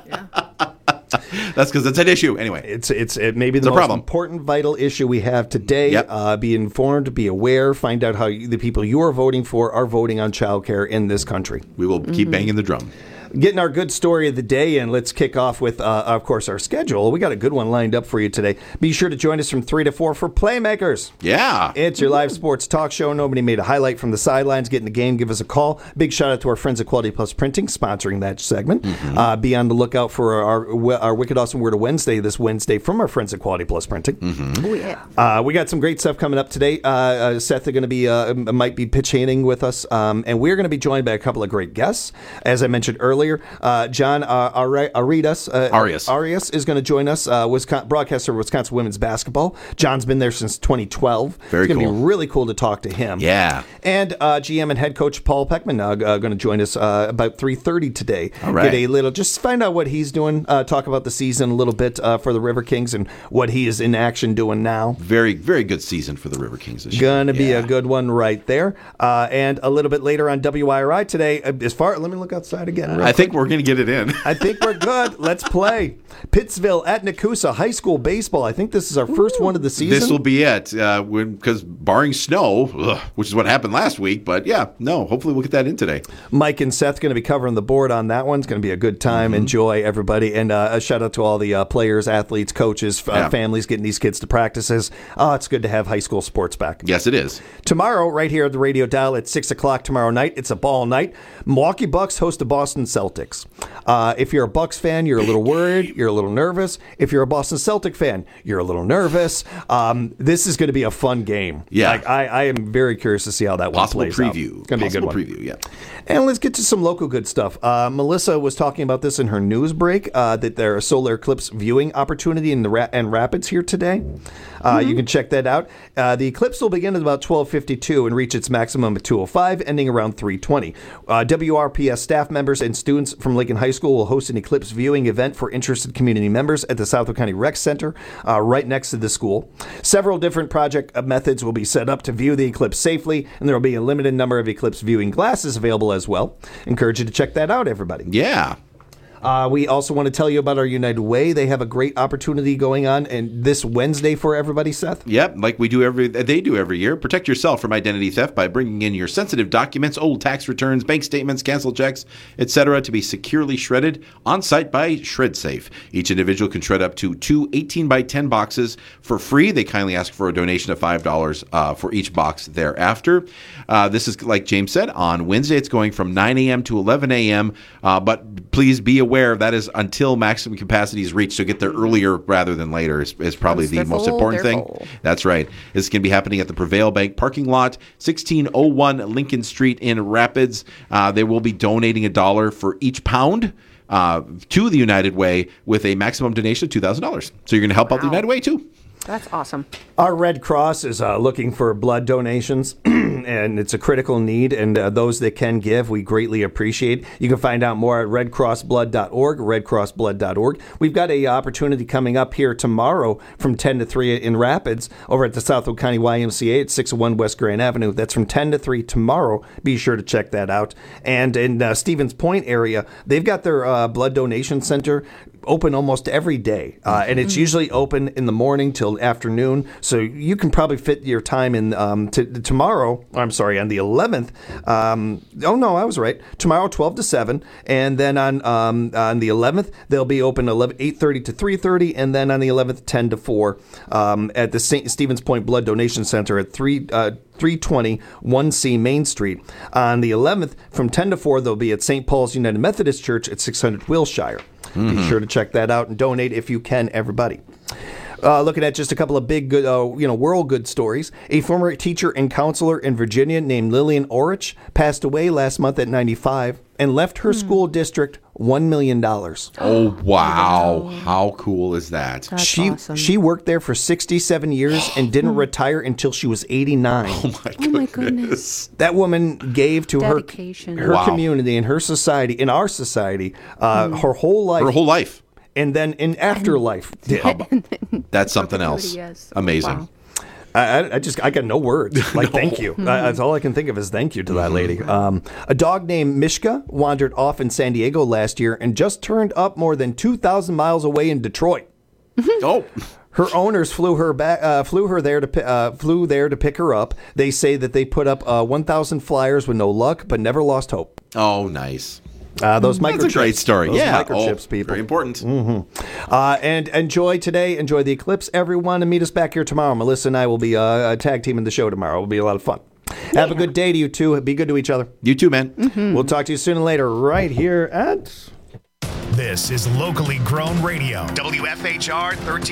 That's because it's an issue. Anyway,
It's it's it may be the
It's a
most
problem.
important, vital issue we have today.
Yep.
Uh, be informed, be aware, find out how you, the people you are voting for are voting on childcare in this country.
we will keep banging the drum.
Getting our good story of the day in, let's kick off with, uh, of course, our schedule. We got a good one lined up for you today. Be sure to join us from three to four for Playmakers.
Yeah.
It's your live sports talk show. Nobody made a highlight from the sidelines. Get in the game. Give us a call. Big shout out to our friends at Quality Plus Printing sponsoring that segment.
Mm-hmm.
Uh, be on the lookout for our our Wicked Awesome Word of Wednesday this Wednesday from our friends at Quality Plus Printing.
Mm-hmm.
Oh, yeah.
Uh, we got some great stuff coming up today. Uh, uh, Seth are going to be uh, might be pitch hitting with us, um, and we're going to be joined by a couple of great guests. As I mentioned earlier, uh, John uh, Ari- Arias, uh,
Arias.
Arias is going to join us, uh, Wisconsin, broadcaster of Wisconsin women's basketball. John's been there since twenty twelve.
Very
it's going to
cool.
be really cool to talk to him.
Yeah.
And uh, G M and head coach Paul Peckman uh, going to join us uh, about three thirty today.
All right.
Get a little, just find out what he's doing. Uh, talk about the season a little bit uh, for the River Kings and what he is in action doing now.
Very, very good season for the River Kings this year.
Gonna be
Yeah.
a good one right there. Uh, and a little bit later on W I R I today, uh, as far, let me look outside again. real
I think
quick.
we're going to get it in.
I think we're good. Let's play. Pittsville at Nakusa High School Baseball. I think this is our first one of the season.
This will be it, because uh, barring snow, ugh, which is what happened last week, but yeah, no, hopefully we'll get that in today.
Mike and Seth going to be covering the board on that one. It's going to be a good time.
Mm-hmm.
Enjoy, everybody. And uh, a shout out to all the uh, players, athletes, coaches, uh,
Yeah.
families getting these kids to practices. Oh, it's good to have high school sports back.
Yes, it is.
Tomorrow, right here at the radio dial at six o'clock tomorrow night, it's a ball night. Milwaukee Bucks host the Boston Celtics. Uh, if you're a Bucks fan, you're a little worried. You're a little nervous. If you're a Boston Celtic fan, you're a little nervous. Um, this is going to be a fun game.
Yeah.
Like, I, I am very curious to see how that
Possible
one plays out.
preview.
It's going to be a good
Possible
one.
preview, yeah.
And let's get to some local good stuff. Uh, Melissa was talking about this in her news break, uh, that there are solar eclipse viewing opportunity in the Ra- and Rapids here today. Uh, You can check that out. Uh, the eclipse will begin at about twelve fifty-two and reach its maximum at two oh five, ending around three twenty. Uh, W R P S staff members and students from Lincoln High School will host an eclipse viewing event for interested community members at the Southwick County Rec Center, uh, right next to the school. Several different project methods will be set up to view the eclipse safely, and there will be a limited number of eclipse viewing glasses available as well. Encourage you to check that out, everybody.
Yeah.
Uh, we also want to tell you about our United Way. They have a great opportunity going on and this Wednesday for everybody, Seth.
Yep, like we do every they do every year. Protect yourself from identity theft by bringing in your sensitive documents, old tax returns, bank statements, canceled checks, et cetera, to be securely shredded on site by ShredSafe. Each individual can shred up to two eighteen by ten boxes for free. They kindly ask for a donation of five dollars uh, for each box thereafter. Uh, this is, like James said, on Wednesday. It's going from nine a.m. to eleven a.m., uh, but please be aware aware, that is until maximum capacity is reached. So get there earlier rather than later is, is probably
That's
the most
goal,
important thing.
goal.
That's right. This is going to be happening at the Prevail Bank parking lot, sixteen oh one Lincoln Street in Rapids. Uh, they will be donating a dollar for each pound uh, to the United Way with a maximum donation of two thousand dollars. So you're going to help wow. out the United Way too.
That's awesome.
Our Red Cross is uh, looking for blood donations, and it's a critical need, and uh, those that can give, we greatly appreciate. You can find out more at red cross blood dot org, red cross blood dot org. We've got a opportunity coming up here tomorrow from ten to three in Rapids over at the Southwood County Y M C A at six oh one West Grand Avenue. That's from ten to three tomorrow. Be sure to check that out. And in uh, Stevens Point area, they've got their uh, blood donation center open almost every day, uh, and it's usually open in the morning till afternoon, so you can probably fit your time in um, t- tomorrow, I'm sorry, on the eleventh, um, oh no, I was right, tomorrow twelve to seven, and then on um, on the eleventh, they'll be open eight thirty to three thirty, and then on the eleventh, ten to four, um, at the Saint Stevens Point Blood Donation Center at three uh, three twenty one C Main Street. On the eleventh, from ten to four, they'll be at Saint Paul's United Methodist Church at six hundred Wilshire. Mm-hmm. Be sure to check that out and donate if you can, everybody. Uh, looking at just a couple of big, good, uh, you know, world good stories. A former teacher and counselor in Virginia named Lillian Orich passed away last month at ninety-five and left her mm. school district one million dollars.
Oh, wow. How cool is that?
That's
she
awesome.
She worked there for sixty-seven years and didn't retire until she was eighty-nine.
Oh, my
Oh, my goodness.
That woman gave to her,
Dedication.
her
Wow.
community and her society, in our society, uh,
Mm.
her whole life.
Her whole life.
And then in afterlife.
That's something else.
Yes.
Amazing.
Wow.
I, I just, I got no words. Like,
No.
thank you. Uh, that's all I can think of is thank you to that lady. Um, a dog named Mishka wandered off in San Diego last year and just turned up more than two thousand miles away in Detroit.
Oh.
Her owners flew her back, uh, flew her there to, pi- uh, flew there to pick her up. They say that they put up uh, one thousand flyers with no luck, but never lost hope.
Oh, nice.
Uh, those microchips.
That's a great story.
Those
Yeah.
microchips,
Oh,
people.
very important.
Mm-hmm. Uh, and enjoy today. Enjoy the eclipse, everyone, and meet us back here tomorrow. Melissa and I will be uh, tag teaming the show tomorrow. It will be a lot of fun. Yeah. Have a good day to you two. Be good to each other.
You too, man.
Mm-hmm. We'll talk to you soon and later right here at...
This is locally grown radio. W F H R thirteen